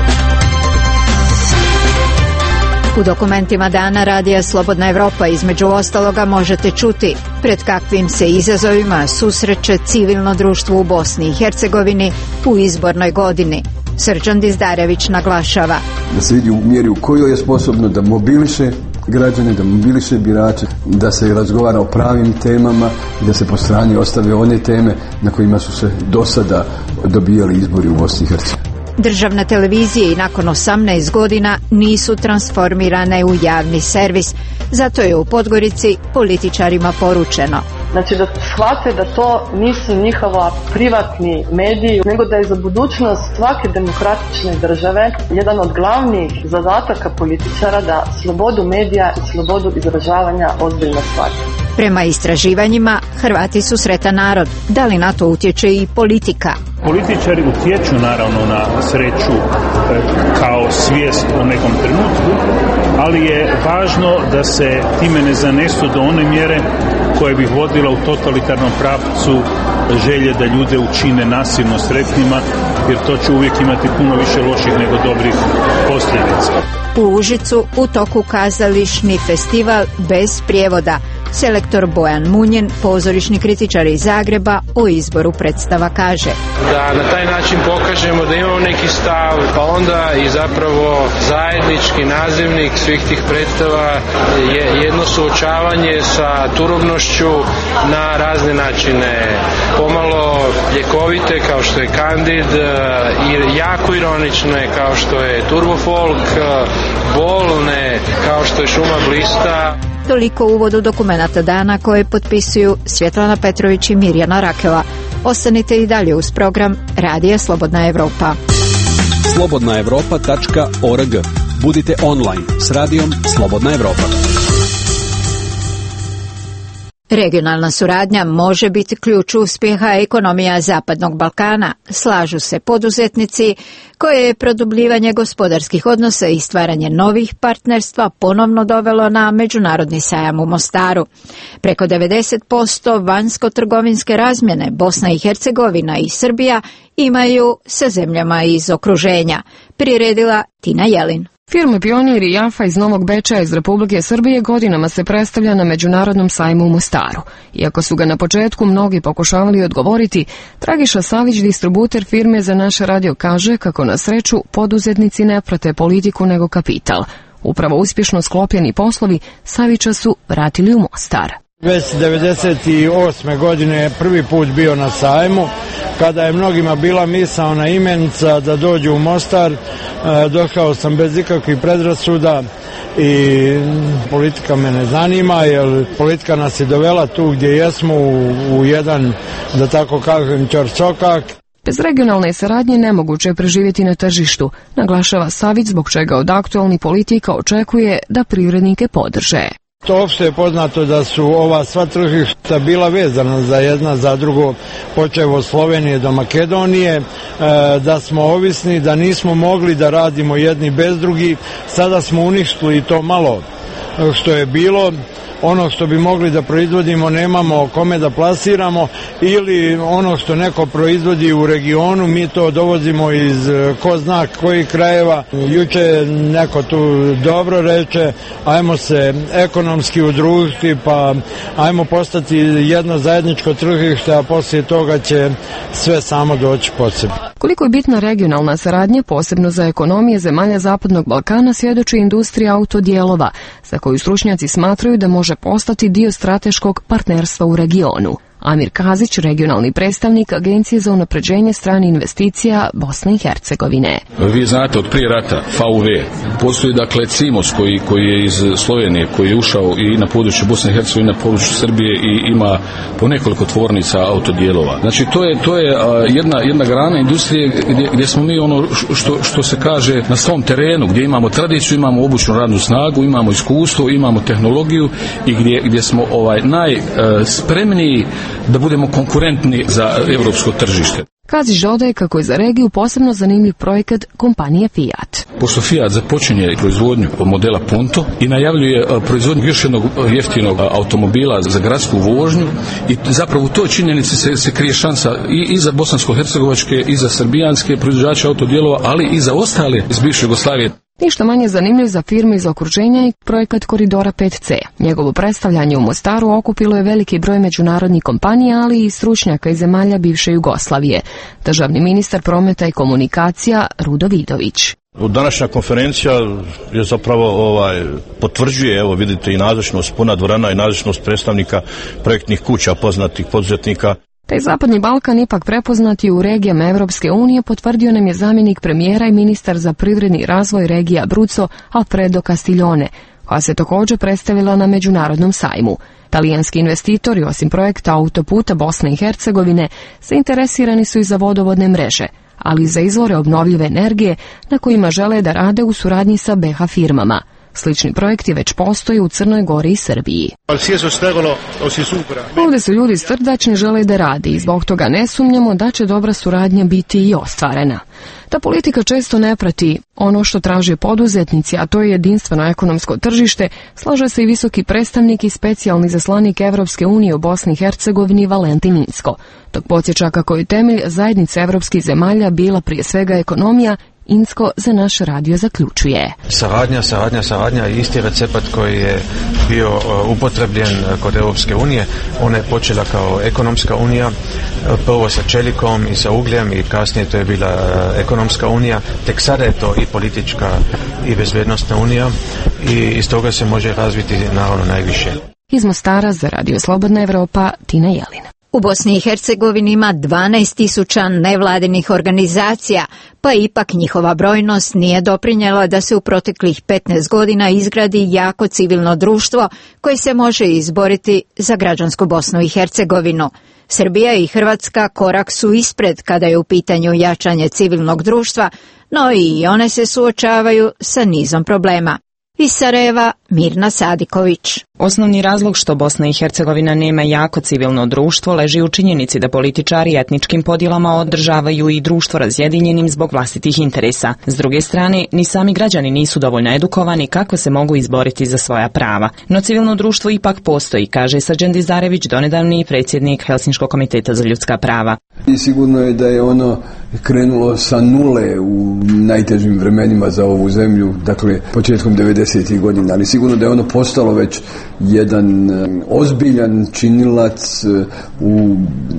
U dokumentima dana Radija Slobodna Evropa između ostaloga možete čuti pred kakvim se izazovima susreće civilno društvo u Bosni i Hercegovini u izbornoj godini. Srđan Dizdarević naglašava da se vidi u mjeri u kojoj je sposobno da mobiliše građane, da mobiliše birače, da se razgovara o pravim temama i da se po strani ostave one teme na kojima su se do sada dobijali izbori u Bosni i Hercegovini. Državne televizije i nakon osamnaest godina nisu transformirane u javni servis, zato je u Podgorici političarima poručeno. Znači da shvate da to nisu njihova privatni mediji, nego da je za budućnost svake demokratične države jedan od glavnih zadataka političara da slobodu medija i slobodu izražavanja ozbiljno shvate. Prema istraživanjima, Hrvati su sretan narod. Da li na to utječe i politika? Političari utječu naravno na sreću e, kao svijest u nekom trenutku, ali je važno da se time ne zanesu do one mjere koje bi vodila u totalitarnom pravcu želje da ljude učine nasilno sretnima, jer to će uvijek imati puno više loših nego dobrih posljedica. U Užicu u toku kazališni festival bez prijevoda. Selektor Bojan Munjen, pozorišni kritičar iz Zagreba, o izboru predstava kaže: da na taj način pokažemo da imamo neki stav, pa onda i zapravo zajednički nazivnik svih tih predstava je jedno suočavanje sa turobnošću na razne načine. Pomalo ljekovite kao što je Kandid i jako ironične kao što je Turbofolk, bolne kao što je Šuma blista. Toliko u uvodu dokumenata dana koje potpisuju Svjetlana Petrović i Mirjana Rakela. Ostanite i dalje uz program Radija Slobodna Evropa. slobodna evropa tačka org. Budite online s Radijom Slobodna Evropa. Regionalna suradnja može biti ključ uspjeha ekonomija Zapadnog Balkana, slažu se poduzetnici, koje je produbljivanje gospodarskih odnosa i stvaranje novih partnerstva ponovno dovelo na međunarodni sajam u Mostaru. Preko devedeset posto vanjsko-trgovinske razmjene Bosna i Hercegovina i Srbija imaju sa zemljama iz okruženja, priredila Tina Jelin. Firma Pionir i Jafa iz Novog Bečeja iz Republike Srbije godinama se predstavlja na Međunarodnom sajmu u Mostaru. Iako su ga na početku mnogi pokušavali odgovoriti, Dragiša Savić, distributer firme Za naš radio, kaže kako na sreću poduzetnici ne prate politiku nego kapital. Upravo uspješno sklopljeni poslovi Savića su vratili u Mostar. Već devedeset osme godine je prvi put bio na sajmu, kada je mnogima bila misaona imenica da dođu u Mostar. Došao sam bez ikakvih predrasuda i politika me ne zanima, jer politika nas je dovela tu gdje jesmo, u, u jedan, da tako kažem, ćorsokak. Bez regionalne saradnje nemoguće je preživjeti na tržištu, naglašava Savić, zbog čega od aktualnih politika očekuje da privrednike podrže. To opšte je poznato da su ova sva tržišta bila vezana za jedna za drugo, počev od Slovenije do Makedonije, da smo ovisni, da nismo mogli da radimo jedni bez drugi. Sada smo uništili to malo što je bilo. Ono što bi mogli da proizvodimo nemamo kome da plasiramo, ili ono što neko proizvodi u regionu mi to dovozimo iz ko zna kojih krajeva. Juče neko tu dobro reče, ajmo se ekonomski udružiti, pa ajmo postati jedno zajedničko tržište, a poslije toga će sve samo doći po sebi. Koliko je bitna regionalna saradnja, posebno za ekonomije zemalja Zapadnog Balkana, svjedoči industrija autodijelova, za koju stručnjaci smatraju da može postati dio strateškog partnerstva u regionu. Amir Kazić, regionalni predstavnik Agencije za unapređenje stranih investicija Bosne i Hercegovine. Vi znate od prije rata F A U V, postoji dakle Cimos koji, koji je iz Slovenije, koji je ušao i na području Bosne i Hercegovine, na području Srbije i ima po nekoliko tvornica autodijelova. Znači to je, to je jedna, jedna grana industrije gdje, gdje smo mi ono što, što se kaže na svom terenu, gdje imamo tradiciju, imamo obučnu radnu snagu, imamo iskustvo, imamo tehnologiju i gdje, gdje smo ovaj najspremniji da budemo konkurentni za europsko tržište. Kazić dodaje kako je za regiju posebno zanimljiv projekat kompanije Fiat. Pošto Fiat započinje proizvodnju modela Punto i najavljuje proizvodnju još jednog jeftinog automobila za gradsku vožnju i zapravo u toj činjenici se, se krije šansa i, i za bosansko-hercegovačke i za srbijanske proizvođače autodijelova, ali i za ostale iz bivše Jugoslavije. Ništa manje zanimljiv za firme iz okruženja i projekat Koridora pet ce. Njegovo predstavljanje u Mostaru okupilo je veliki broj međunarodnih kompanija, ali i stručnjaka iz zemalja bivše Jugoslavije. Državni ministar prometa i komunikacija Rudo Vidović. Današnja konferencija je zapravo ovaj, potvrđuje, evo vidite, i nazočnost puna dvorana i nazočnost predstavnika projektnih kuća poznatih poduzetnika. Taj Zapadni Balkan ipak prepoznat je u regijama Evropske unije, potvrdio nam je zamjenik premijera i ministar za privredni razvoj regija Abruzzo Alfredo Castiglione, koja se također predstavila na međunarodnom sajmu. Talijanski investitori, osim projekta autoputa Bosne i Hercegovine, zainteresirani su i za vodovodne mreže, ali i za izvore obnovljive energije na kojima žele da rade u suradnji sa be ha firmama. Slični projekti već postoje u Crnoj Gori i Srbiji. Ovdje su ljudi srdačni, žele da radi i zbog toga ne sumnjamo da će dobra suradnja biti i ostvarena. Ta politika često ne prati ono što traže poduzetnici, a to je jedinstveno ekonomsko tržište, slaže se i visoki predstavnik i specijalni zaslanik Evropske unije u Bosni i Hercegovini Valentin Inzko. Dok podsjeća kako je temelj zajednice evropskih zemalja bila prije svega ekonomija, Inzko za naš radio zaključuje. Saradnja, saradnja, saradnja je isti recept koji je bio upotrebljen kod Europske unije. Ona je počela kao ekonomska unija, prvo sa čelikom i sa ugljem i kasnije to je bila ekonomska unija. Tek sada je to i politička i bezbednostna unija i iz toga se može razviti naravno najviše. Iz Mostara za Radio Slobodna Evropa, Tina Jelin. U Bosni i Hercegovini ima dvanaest tisuća nevladinih organizacija, pa ipak njihova brojnost nije doprinjela da se u proteklih petnaest godina izgradi jako civilno društvo koje se može izboriti za građansku Bosnu i Hercegovinu. Srbija i Hrvatska korak su ispred kada je u pitanju jačanje civilnog društva, no i one se suočavaju sa nizom problema. Iz Sarajeva, Mirna Sadiković. Osnovni razlog što Bosna i Hercegovina nema jako civilno društvo leži u činjenici da političari etničkim podjelama održavaju i društvo razjedinjenim zbog vlastitih interesa. S druge strane, ni sami građani nisu dovoljno edukovani kako se mogu izboriti za svoja prava. No civilno društvo ipak postoji, kaže Srđan Dizarević, donedavni predsjednik Helsinškog komiteta za ljudska prava. I sigurno je da je ono krenulo sa nule u najtežim vremenima za ovu zemlju, dakle početkom devedesetih godina, ali sigurno da je ono postalo već jedan ozbiljan činilac u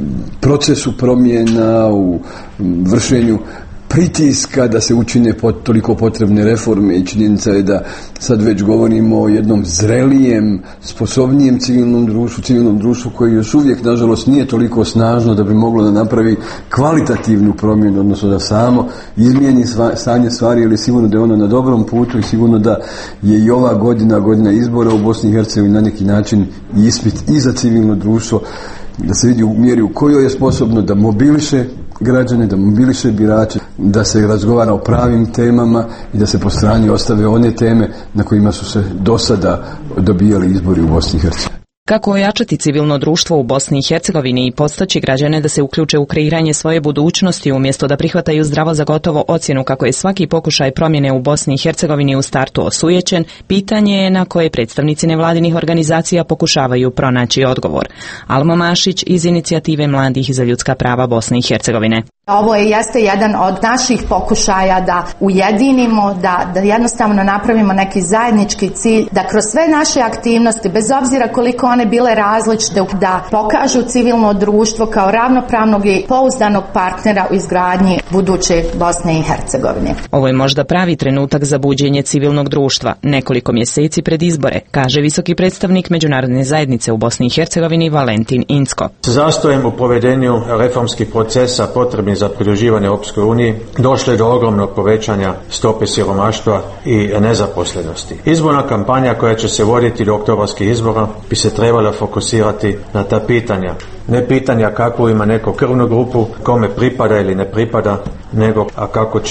procesu promjena, u vršenju pritiska da se učine pot, toliko potrebne reforme i činjenica je da sad već govorimo o jednom zrelijem, sposobnijem civilnom društvu, civilnom društvu koji još uvijek, nažalost, nije toliko snažno da bi moglo da napravi kvalitativnu promjenu, odnosno da samo izmijeni sva, stanje stvari, ali sigurno da je ono na dobrom putu i sigurno da je i ova godina, godina izbora u Bosni i Hercegovini na neki način ispit i za civilno društvo, da se vidi u mjeri u kojoj je sposobno da mobiliše građane, da mobiliše birače, da se razgovara o pravim temama i da se po strani ostave one teme na kojima su se do sada dobijali izbori u Bosni i Hercegovini. Kako ojačati civilno društvo u Bosni i Hercegovini i podstaći građane da se uključe u kreiranje svoje budućnosti umjesto da prihvataju zdravo za gotovo ocjenu kako je svaki pokušaj promjene u Bosni i Hercegovini u startu osujećen, pitanje je na koje predstavnici nevladinih organizacija pokušavaju pronaći odgovor. Alma Mašić iz inicijative Mladih za ljudska prava Bosne i Hercegovine. Ovo je jeste jedan od naših pokušaja da ujedinimo, da, da jednostavno napravimo neki zajednički cilj, da kroz sve naše aktivnosti, bez obzira koliko one bile različite, da pokažu civilno društvo kao ravnopravnog i pouzdanog partnera u izgradnji buduće Bosne i Hercegovine. Ovo je možda pravi trenutak za buđenje civilnog društva, nekoliko mjeseci pred izbore, kaže visoki predstavnik međunarodne zajednice u Bosni i Hercegovini Valentin Inzko. Zastojem u povedenju reformskih procesa potrebnih za pridruživanje Europskoj uniji došlo je do ogromnog povećanja stope siromaštva i nezaposlenosti. Izborna kampanja koja će se voditi do oktobarskih izbora bi se trebala fokusirati na ta pitanja. Ne pitanja kako ima neko krvnu grupu, kome pripada ili ne pripada, nego a kako će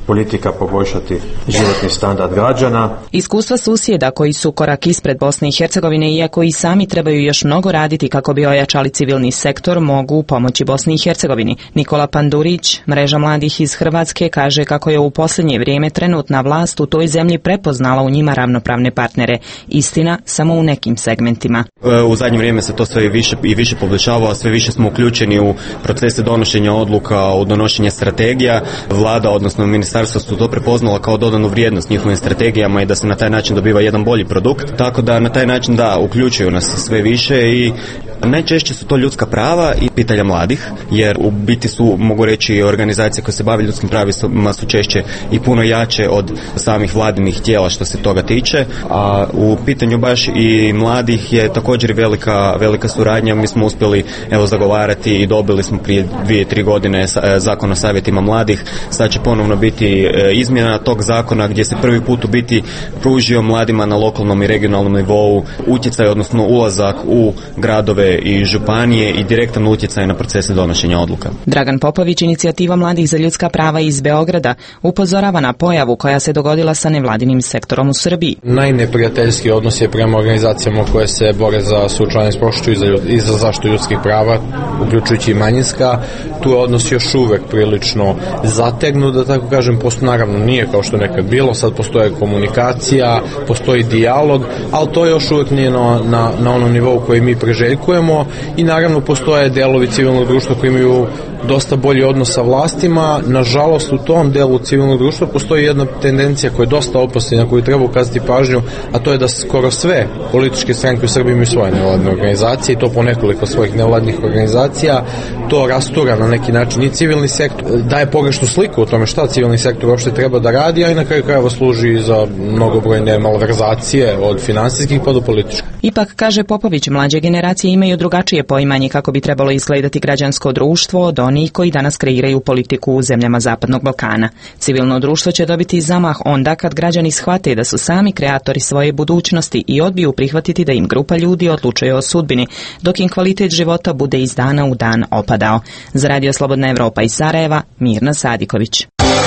politika poboljšati životni standard građana. Iskustva susjeda koji su korak ispred Bosne i Hercegovine, iako i sami trebaju još mnogo raditi kako bi ojačali civilni sektor, mogu pomoći Bosni i Hercegovini. Nikola Pandurić, mreža mladih iz Hrvatske, kaže kako je u posljednje vrijeme trenutna vlast u toj zemlji prepoznala u njima ravnopravne partnere. Istina, samo u nekim segmentima. U zadnje vrijeme se to sve više i više poboljšava, sve više smo uključeni u procese donošenja odluka, u donošenje strategija. Vlada, odnosno ministarstvo, su to prepoznala kao dodanu vrijednost njihovim strategijama i da se na taj način dobiva jedan bolji produkt. Tako da na taj način da uključuju nas sve više i najčešće su to ljudska prava i pitanja mladih, jer u biti su, mogu reći, organizacije koje se bave ljudskim pravima su češće i puno jače od samih vladinih tijela što se toga tiče, a u pitanju baš i mladih je također velika, velika suradnja. Mi smo uspjeli evo zagovarati i dobili smo prije dvije, tri godine zakon o savjetima mladih. Sad će ponovno biti izmjena tog zakona gdje se prvi put u biti pružio mladima na lokalnom i regionalnom nivou utjecaj, odnosno ulazak u gradove i županije i direktan utjecaj na procese donošenja odluka. Dragan Popović, inicijativa mladih za ljudska prava iz Beograda, upozorava na pojavu koja se dogodila sa nevladinim sektorom u Srbiji. Najneprijateljski odnos je prema organizacijama koje se bore za suočavanje s prošlošću i za, ljud, i za zaštitu ljudskih prava, uključujući i manjinska. Tu je odnos još uvek prilično zategnut, da tako kažem. Posto, naravno nije kao što nekad bilo, sad postoje komunikacija, postoji dijalog, ali to još uvek nije na, na, na onom nivou koji mi preželjkujemo i naravno postoje delovi civilnog društva koji imaju dosta bolji odnos sa vlastima. Nažalost, u tom delu civilnog društva postoji jedna tendencija koja je dosta opasna, na koju treba ukazati pažnju, a to je da skoro sve političke stranke u Srbiji imaju svoje nevladne organizacije i to po nekoliko svojih nevladnih organizacija. To rastura na neki način i civilni sektor, daje pogrešnu sliku o tome šta civilni sektor uopšte treba da radi, a i na kraju krajeva služi za mnogobrojne malverzacije od finansijskih pa do političkih. Ipak, kaže Popović, mlađe generacije imaju drugačije poimanje kako bi trebalo izgledati građansko društvo od onih koji danas kreiraju politiku u zemljama Zapadnog Balkana. Civilno društvo će dobiti zamah onda kad građani shvate da su sami kreatori svoje budućnosti i odbiju prihvatiti da im grupa ljudi odlučuje o sudbini, dok im kvalitet života bude iz dana u dan opadao. Za Radio Slobodna Evropa iz Sarajeva, Mirna Sadiković.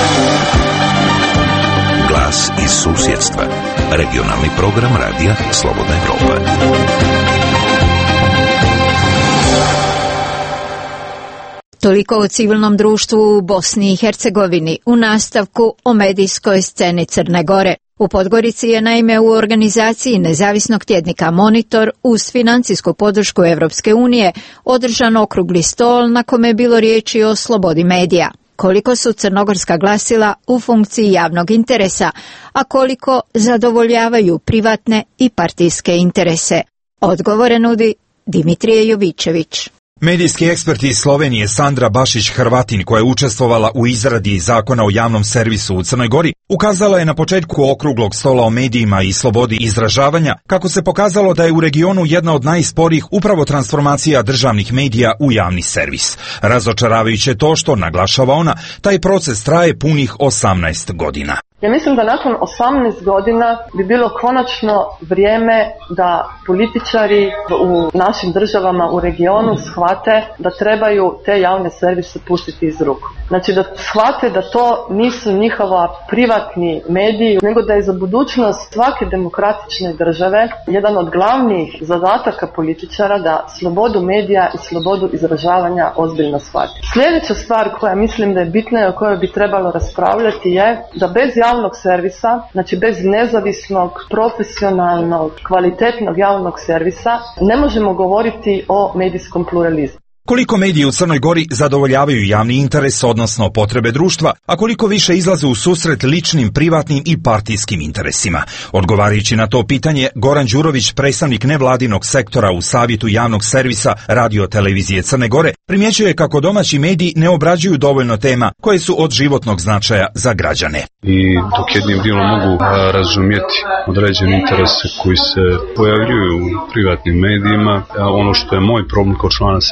Glas iz susjedstva. Regionalni program Radija Slobodna Evropa. Toliko o civilnom društvu u Bosni i Hercegovini. U nastavku o medijskoj sceni Crne Gore. U Podgorici je naime u organizaciji nezavisnog tjednika Monitor uz financijsku podršku Evropske unije održan okrugli stol na kome je bilo riječi o slobodi medija. Koliko su crnogorska glasila u funkciji javnog interesa, a koliko zadovoljavaju privatne i partijske interese. Odgovore nudi Dimitrije Jovičević. Medijski eksperti iz Slovenije Sandra Bašić-Hrvatin, koja je učestvovala u izradi zakona o javnom servisu u Crnoj Gori, ukazala je na početku okruglog stola o medijima i slobodi izražavanja kako se pokazalo da je u regionu jedna od najsporijih upravo transformacija državnih medija u javni servis. Razočaravajuće to što, naglašava ona, taj proces traje punih osamnaest godina. Ja mislim da nakon osamnaest godina bi bilo konačno vrijeme da političari u našim državama u regionu shvate da trebaju te javne servise pustiti iz ruku. Znači da shvate da to nisu njihova privatni mediji, nego da je za budućnost svake demokratične države jedan od glavnih zadataka političara da slobodu medija i slobodu izražavanja ozbiljno shvati. Sljedeća stvar koja mislim da je bitna i o kojoj bi trebalo raspravljati je da bez javnog servisa, znači bez nezavisnog, profesionalnog, kvalitetnog javnog servisa, ne možemo govoriti o medijskom pluralizmu. Koliko mediji u Crnoj Gori zadovoljavaju javni interes, odnosno potrebe društva, a koliko više izlaze u susret ličnim, privatnim i partijskim interesima? Odgovarajući na to pitanje, Goran Đurović, predstavnik nevladinog sektora u Savjetu javnog servisa Radio Televizije Crne Gore, primjećuje kako domaći mediji ne obrađuju dovoljno tema koje su od životnog značaja za građane. I dok jednim dijelom mogu razumjeti određene interese koji se pojavljuju u privatnim medijima, ono što je moj problem kao člana savjeta je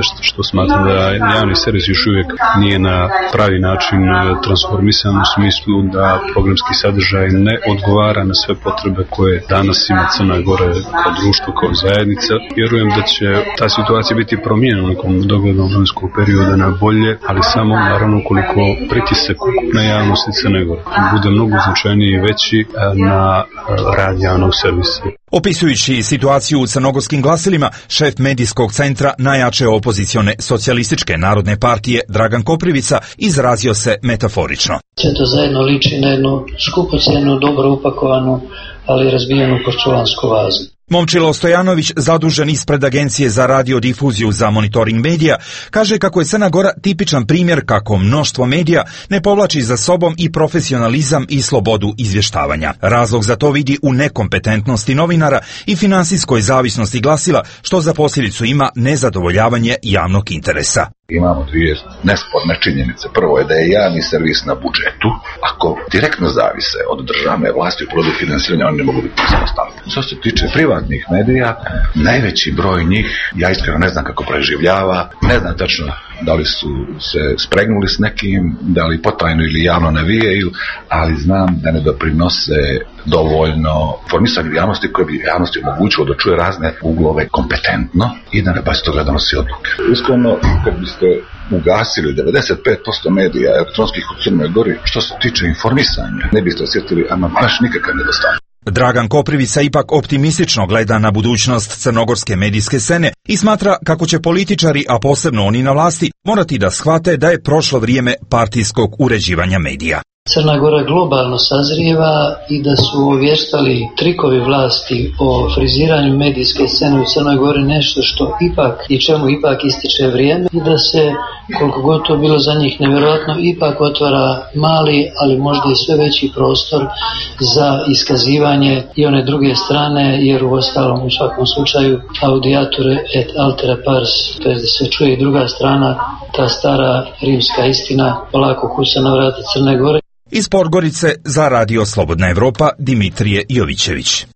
nešto što smatram da javni servis još uvijek nije na pravi način transformisan u smislu da programski sadržaj ne odgovara na sve potrebe koje danas ima Crna Gora kao društvo, kao zajednica. Vjerujem da će ta situacija biti promijenjena u nekom doglednom vremenskom periodu na bolje, ali samo naravno koliko pritisak ukupne javnosti Crne Gore bude mnogo značajniji i veći na rad javnog servisa. Opisujući situaciju u crnogorskim glasilima, šef medijskog centra najjače opozicione socijalističke narodne partije Dragan Koprivica izrazio se metaforično. Sve to zajedno liči na jednu skupocjenu, dobro upakovanu, ali razbijenu porculansku vazu. Momčilo Stojanović, zadužen ispred Agencije za radiodifuziju za monitoring medija, kaže kako je Crna Gora tipičan primjer kako mnoštvo medija ne povlači za sobom i profesionalizam i slobodu izvještavanja. Razlog za to vidi u nekompetentnosti novinara i finansijskoj zavisnosti glasila, što za posljedicu ima nezadovoljavanje javnog interesa. Imamo dvije nesporne činjenice. Prvo je da je javni servis na budžetu. Ako direktno zavise od državne vlasti u pogledu finansiranja, oni ne mogu biti samostalni. Što se tiče privatnih medija, najveći broj njih, ja iskreno ne znam kako preživljava, ne znam tačno da li su se spregnuli s nekim, da li potajno ili javno navijaju, ali znam da ne doprinose dovoljno formisanju javnosti koje bi javnosti omogućilo da čuje razne uglove kompetentno i da ne baš toga donosi odluke. Iskreno, kad biste ugasili devedeset pet posto medija elektronskih u Crnoj Gori, što se tiče informisanja, ne biste osjetili ama baš nikakav nedostatak. Dragan Koprivica ipak optimistično gleda na budućnost crnogorske medijske scene i smatra kako će političari, a posebno oni na vlasti, morati da shvate da je prošlo vrijeme partijskog uređivanja medija. Crna Gora globalno sazrijeva i da su ovještali trikovi vlasti o friziranju medijske scene u Crnoj Gori nešto što ipak i čemu ipak ističe vrijeme i da se, koliko god to bilo za njih nevjerojatno, ipak otvara mali, ali možda i sve veći prostor za iskazivanje i one druge strane, jer u ostalom u svakom slučaju audiature et altera pars, to je da se čuje i druga strana, ta stara rimska istina polako kuca na vrata Crne Gore. Iz Podgorice za Radio Slobodna Evropa Dimitrije Jovićević.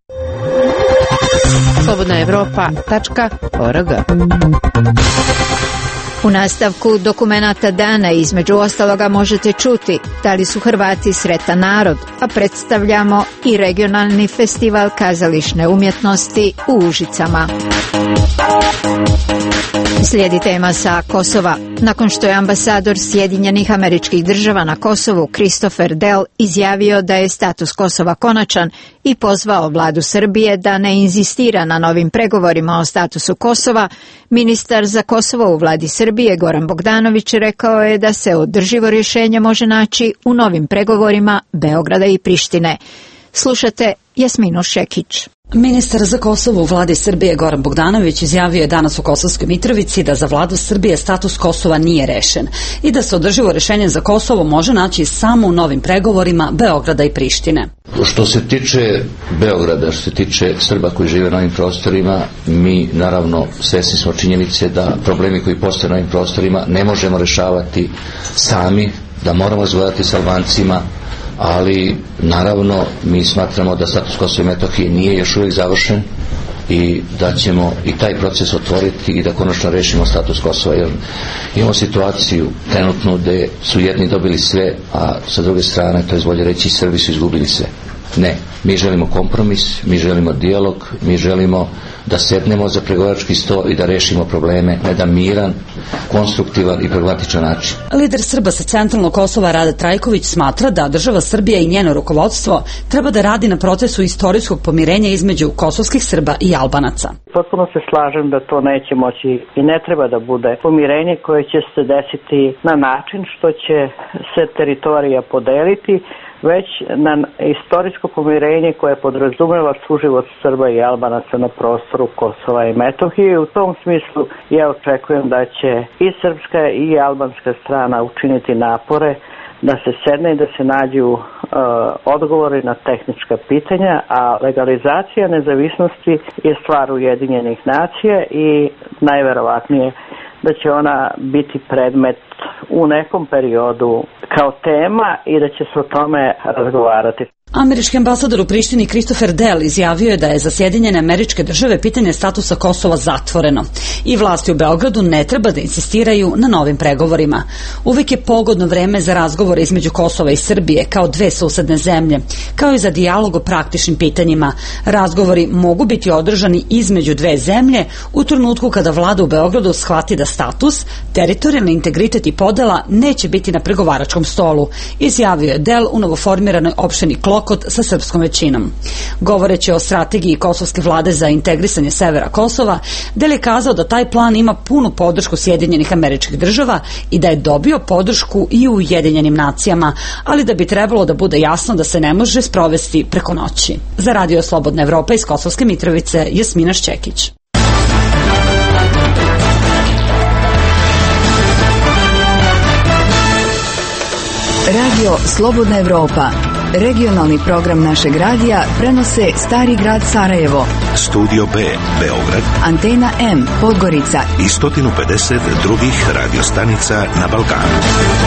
slobodna evropa tačka org. U nastavku dokumenata dana između ostaloga možete čuti da li su Hrvati sretan narod, a predstavljamo i regionalni festival kazališne umjetnosti u Užicama. Slijedi tema sa Kosova. Nakon što je ambasador Sjedinjenih Američkih Država na Kosovu Christopher Dell izjavio da je status Kosova konačan i pozvao vladu Srbije da ne inzistira na novim pregovorima o statusu Kosova, ministar za Kosovo u vladi Srbije Goran Bogdanović rekao je da se održivo rješenje može naći u novim pregovorima Beograda i Prištine. Slušate Jasminu Šekić. Ministar za Kosovo u vladi Srbije Goran Bogdanović izjavio je danas u Kosovskoj Mitrovici da za vladu Srbije status Kosova nije rešen i da se održivo rješenje za Kosovo može naći samo u novim pregovorima Beograda i Prištine. Što se tiče Beograda, što se tiče Srba koji žive na ovim prostorima, mi naravno svjesni smo činjenice da problemi koji postoje na ovim prostorima ne možemo rešavati sami, da moramo razgovarati s Albancima, ali naravno mi smatramo da status Kosova i Metohije nije još uvijek završen i da ćemo i taj proces otvoriti i da konačno rešimo status Kosova, jer imamo situaciju trenutno gdje su jedni dobili sve, a sa druge strane, to je bolje reći, Srbi su izgubili sve. Ne, mi želimo kompromis, mi želimo dijalog, mi želimo da sednemo za pregovarački sto i da rešimo probleme na jedan miran, konstruktivan i pragmatičan način. Lider Srba sa centralnog Kosova Rade Trajković smatra da država Srbija i njeno rukovodstvo treba da radi na procesu istorijskog pomirenja između kosovskih Srba i Albanaca. Potpuno se slažem da to neće moći i ne treba da bude pomirenje koje će se desiti na način što će se teritorija podeliti, već na istorijsko pomirenje koje podrazumeva suživot Srba i Albanaca na prostoru Kosova i Metohije. U tom smislu ja očekujem da će i srpska i albanska strana učiniti napore da se sedne i da se nađu uh, odgovori na tehnička pitanja, a legalizacija nezavisnosti je stvar Ujedinjenih nacija i najverovatnije da će ona biti predmet u nekom periodu kao tema i da će se o tome razgovarati. Američki ambasador u Prištini Christopher Dell izjavio je da je za Sjedinjene Američke Države pitanje statusa Kosova zatvoreno i vlasti u Beogradu ne treba da insistiraju na novim pregovorima. Uvijek je pogodno vreme za razgovore između Kosova i Srbije kao dve susedne zemlje, kao i za dijalog o praktičnim pitanjima. Razgovori mogu biti održani između dve zemlje u trenutku kada vlada u Beogradu shvati da status, teritorijalni integritet i podela neće biti na pregovaračkom stolu, izjavio je Dell u novoformiranoj opštini Klokot sa srpskom većinom. Govoreći o strategiji kosovske vlade za integrisanje severa Kosova, Dell je kazao da taj plan ima punu podršku Sjedinjenih Američkih Država i da je dobio podršku i u Ujedinjenim nacijama, ali da bi trebalo da bude jasno da se ne može sprovesti preko noći. Za Radio Slobodna Evropa iz Kosovske Mitrovice, Jasmina Šćekić. Radio Slobodna Evropa, regionalni program našeg radija, prenose Stari grad Sarajevo, Studio B, Beograd, Antena M, Podgorica i sto pedeset drugih radiostanica na Balkanu.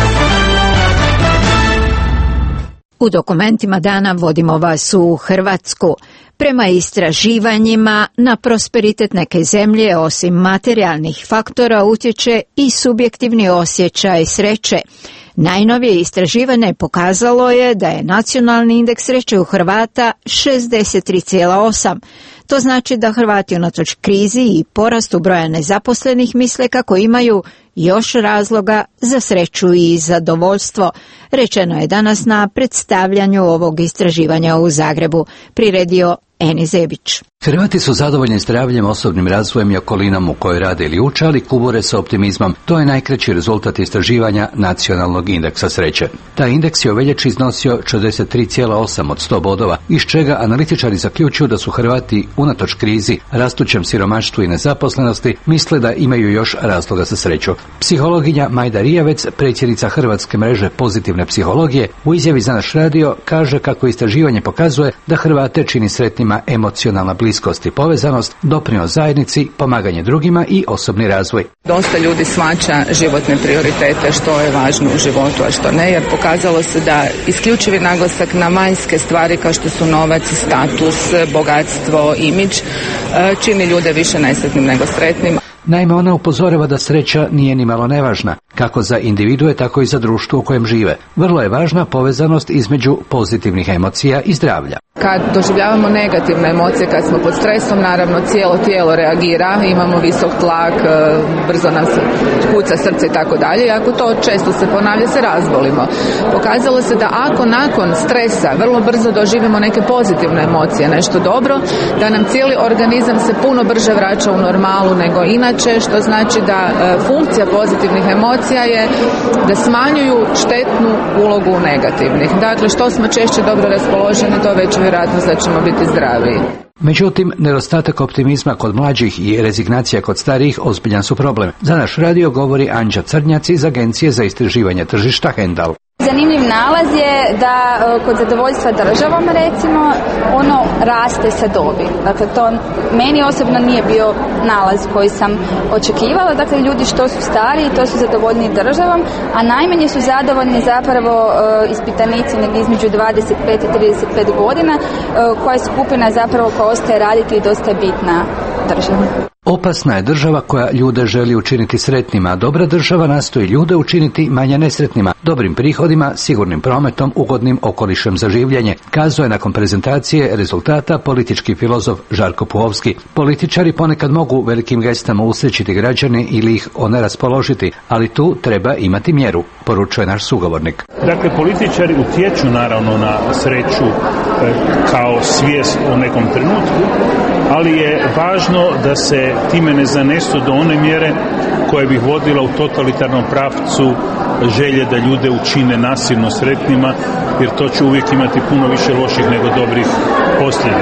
U dokumentima dana vodimo vas u Hrvatsku. Prema istraživanjima, na prosperitet neke zemlje osim materijalnih faktora utječe i subjektivni osjećaj sreće. Najnovije istraživanje pokazalo je da je nacionalni indeks sreće u Hrvata šezdeset tri zarez osam. To znači da Hrvati unatoč krizi i porastu broja nezaposlenih misle kako imaju još razloga za sreću i zadovoljstvo. Rečeno je danas na predstavljanju ovog istraživanja u Zagrebu, priredio Eni Zebić. Hrvati su zadovoljni zdravljem, osobnim razvojem i okolinom u kojoj rade ili uče, ali kubure sa optimizmom. To je najkraći rezultat istraživanja nacionalnog indeksa sreće. Taj indeks je u veljači iznosio šezdeset tri zarez osam od sto bodova, iz čega analitičari zaključuju da su Hrvati unatoč krizi, rastućem siromaštvu i nezaposlenosti misle da imaju još razloga za sreću. Psihologinja Majda Rijavec, predsjednica Hrvatske mreže pozitivne psihologije, u izjavi za naš radio kaže kako istraživanje pokazuje da Hrvate čini sretnima emocionalna bliskost i povezanost, doprinos zajednici, pomaganje drugima i osobni razvoj. Dosta ljudi shvaća životne prioritete, što je važno u životu, a što ne, jer pokazalo se da isključivi naglasak na vanjske stvari kao što su novac, status, bogatstvo, imidž čini ljude više nesretnim nego sretnim. Naime, ona upozorava da sreća nije ni malo nevažna, kako za individue, tako i za društvo u kojem žive. Vrlo je važna povezanost između pozitivnih emocija i zdravlja. Kad doživljavamo negativne emocije, kad smo pod stresom, naravno cijelo tijelo reagira, imamo visok tlak, brzo nam se kuca srce i tako dalje. I ako to često se ponavlja, se razbolimo. Pokazalo se da ako nakon stresa vrlo brzo doživimo neke pozitivne emocije, nešto dobro, da nam cijeli organizam se puno brže vraća u normalu nego inače, što znači da funkcija pozitivnih emocija je da smanjuju štetnu ulogu negativnih. Dakle, što smo češće dobro raspoloženi, to veća vjerojatnost da ćemo biti zdraviji. Međutim, nedostatak optimizma kod mlađih i rezignacija kod starijih ozbiljan su problem. Za naš radio govori Anđa Crnjac iz Agencije za istraživanje tržišta Hendal. Zanimljiv nalaz je da kod zadovoljstva državom, recimo, ono raste sa dobi. Dakle, to meni osobno nije bio nalaz koji sam očekivala. Dakle, ljudi što su stariji, to su zadovoljni državom, a najmanje su zadovoljni zapravo ispitanici negdje između dvadeset pet i trideset pet godina, koja je skupina zapravo koja ostaje raditi i dosta je bitna država. Opasna je država koja ljude želi učiniti sretnima, a dobra država nastoji ljude učiniti manje nesretnima, dobrim prihodima, sigurnim prometom, ugodnim okolišem za življenje, kazao je nakon prezentacije rezultata politički filozof Žarko Puhovski. Političari ponekad mogu velikim gestama usrećiti građane ili ih oneraspoložiti, ali tu treba imati mjeru, poručuje naš sugovornik. Dakle, političari utječu naravno na sreću e, kao svijest o nekom trenutku, ali je važno da se time ne zanesu do one mjere koje bi vodila u totalitarnom pravcu želje da ljude učine nasilno sretnima, jer to će uvijek imati puno više loših nego dobrih posljedica.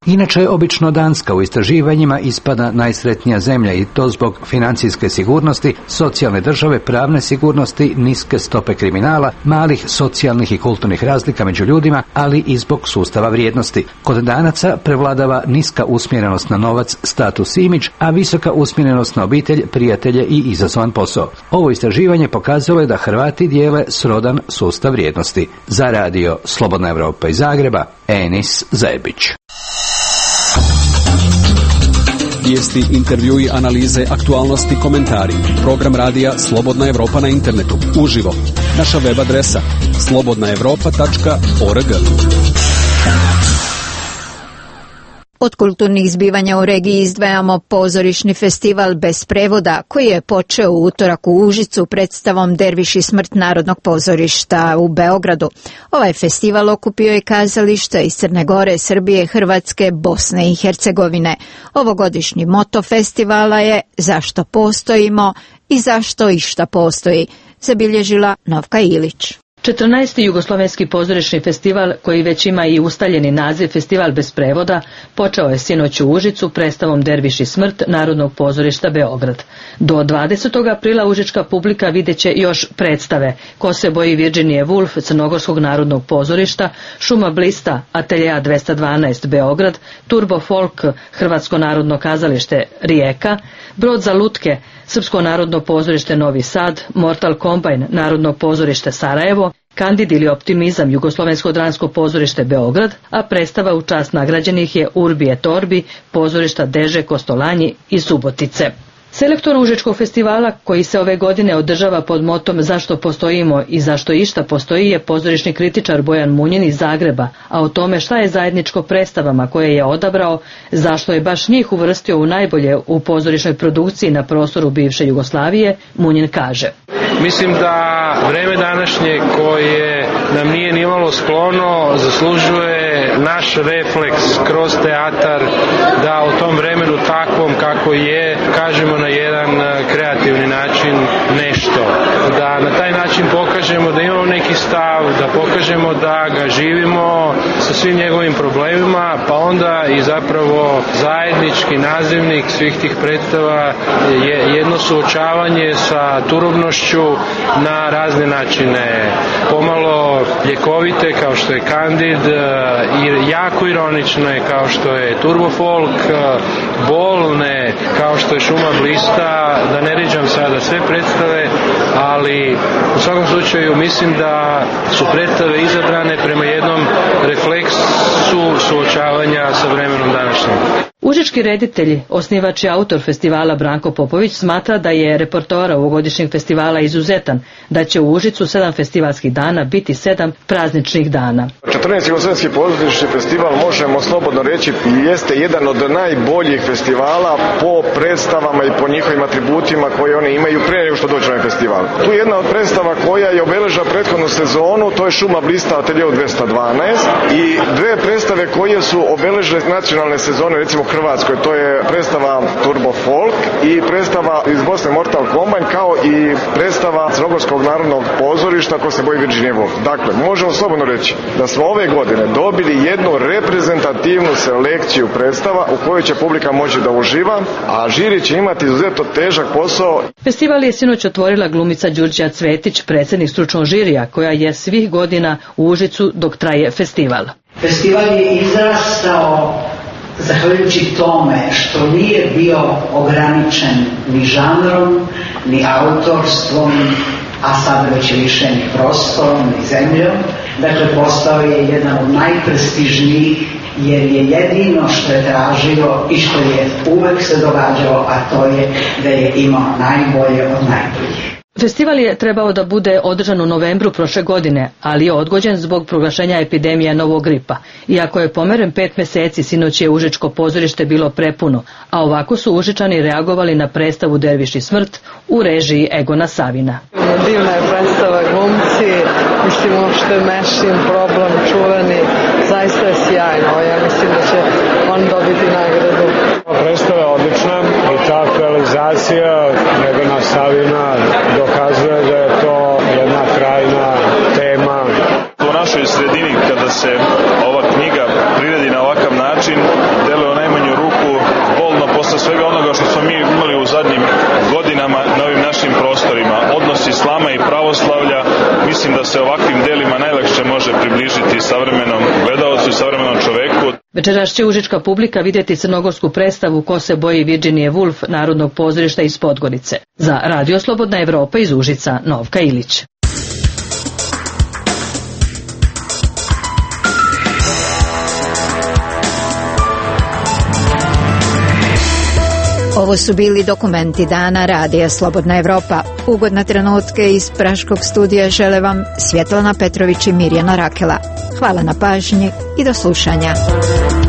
Inače, obično Danska u istraživanjima ispada najsretnija zemlja i to zbog financijske sigurnosti, socijalne države, pravne sigurnosti, niske stope kriminala, malih socijalnih i kulturnih razlika među ljudima, ali i zbog sustava vrijednosti. Kod Danaca prevladava niska usmjerenost na novac, status i imidž, a visoka usmjerenost na obitelj, prijatelje i izazovan posao. Ovo istraživanje pokazalo je da Hrvati dijele srodan sustav vrijednosti. Za radio Slobodna Evropa iz Zagreba, Enis Zajebić. Vijesti, intervjui, analize, aktualnosti, komentari. Program radija Slobodna Evropa na internetu. Uživo. Naša web adresa slobodna evropa tačka org. Od kulturnih zbivanja u regiji izdvajamo pozorišni festival bez prevoda koji je počeo u utorak u Užicu predstavom Derviš i smrt Narodnog pozorišta u Beogradu. Ovaj festival okupio je kazališta iz Crne Gore, Srbije, Hrvatske, Bosne i Hercegovine. Ovogodišnji moto festivala je Zašto postojimo i zašto išta postoji, zabilježila Novka Ilić. četrnaesti Jugoslovenski pozorišni festival, koji već ima i ustaljeni naziv Festival bez prevoda, počeo je sinoć u Užicu predstavom Derviš i smrt Narodnog pozorišta Beograd. Do dvadesetog aprila užička publika vidjet će još predstave Ko se boji Virginije Woolf Crnogorskog narodnog pozorišta, Šuma blista Ateljea dvesta dvanaest Beograd, Turbo folk Hrvatsko narodno kazalište Rijeka, Brod za lutke Srpsko narodno pozorište Novi Sad, Mortal Combine Narodno pozorište Sarajevo, Kandid ili Optimizam Jugoslovensko dramsko pozorište Beograd, a predstava u čast nagrađenih je Urbi et Orbi pozorišta Deže, Kostolanji i Subotice. Selektor Užičkog festivala, koji se ove godine održava pod motom Zašto postojimo i zašto išta postoji, je pozorišni kritičar Bojan Munjin iz Zagreba, a o tome šta je zajedničko predstavama koje je odabrao, zašto je baš njih uvrstio u najbolje u pozorišnoj produkciji na prostoru bivše Jugoslavije, Munjin kaže. Mislim da vreme današnje koje nam nije nimalo sklono zaslužuje naš refleks kroz teatar da o tom vremenu takvom kako je kažemo na jedan kreativni način nešto. Da na taj način pokažemo da imamo neki stav, da pokažemo da ga živimo sa svim njegovim problemima, pa onda i zapravo zajednički nazivnik svih tih predstava je jedno suočavanje sa turobnošću na razne načine. Pomalo ljekovite kao što je Kandid i jako ironične kao što je Turbo folk, bolne kao što je Šuma blista, da ne ređam sada sve predstave, ali u svakom slučaju mislim da su predstave izabrane prema jednom refleksu suočavanja sa vremenom današnjim. Užički reditelj, osnivač i autor festivala Branko Popović smatra da je repertoar ovogodišnjeg festivala izuzetan, da će u Užicu sedam festivalskih dana biti sedam prazničnih dana. četrnaesti Jugoslovenski pozorišni festival, možemo slobodno reći, jeste jedan od najboljih festivala po predstavama i po njihovim atributima koje oni imaju prije nego što dođe na festival. Tu je jedna od predstava koja je obeležila prethodnu sezonu, to je Šuma blista Ateljeu dvesta dvanaest, i dve predstave koje su obeležile nacionalne sezone, recimo Hrvatskoj, to je predstava Turbo folk i predstava iz Bosne Mortal Combine, kao i predstava Crnogorskog narodnog pozorišta Ko se boji Virginije Woolf. Dakle, možemo slobodno reći da smo ove godine dobili jednu reprezentativnu selekciju predstava u kojoj će publika moći da uživa, a žiri će imati izuzetno težak posao. Festival je sinoć otvorila glumica Đurđa Cvetić, predsjednik stručnog žirija, koja je svih godina u Užicu dok traje festival. Festival je izrastao zahvaljujući tome što nije bio ograničen ni žanrom, ni autorstvom, a sad već više ni prostorom, ni zemljom. Dakle, postao je jedan od najprestižnijih jer je jedino što je tražio i što je uvek se događalo, a to je da je imao najbolje od najboljih. Festival je trebao da bude održan u novembru prošle godine, ali je odgođen zbog proglašenja epidemije novog gripa. Iako je pomeren pet meseci, sinoć je Užičko pozorište bilo prepuno, a ovako su Užičani reagovali na predstavu Derviš i smrt u režiji Egona Savina. Divna je predstava, glumci, mislim uopšte Mešin, problem čuveni, zaista je sjajno, ja mislim da će on dobiti nagradu. Predstava je odlična i ta aktualizacija Egona Savina dokazuje da je to jedna trajna tema. U našoj sredini kada se ova knjiga priredi na ovakav način, našim prostorima, odnos islama i pravoslavlja, mislim da se ovakvim delima najlakše može približiti savremenom gledaocu i savremenom čoveku. Večeras će užička publika vidjeti crnogorsku predstavu Ko se boji Virginije Woolf Narodnog pozorišta iz Podgorice. Za Radio Slobodna Evropa iz Užica, Novka Ilić. Ovo su bili dokumenti dana Radija Slobodna Evropa. Ugodne trenutke iz praškog studija žele vam Svjetlana Petrović i Mirjana Rakela. Hvala na pažnji i do slušanja.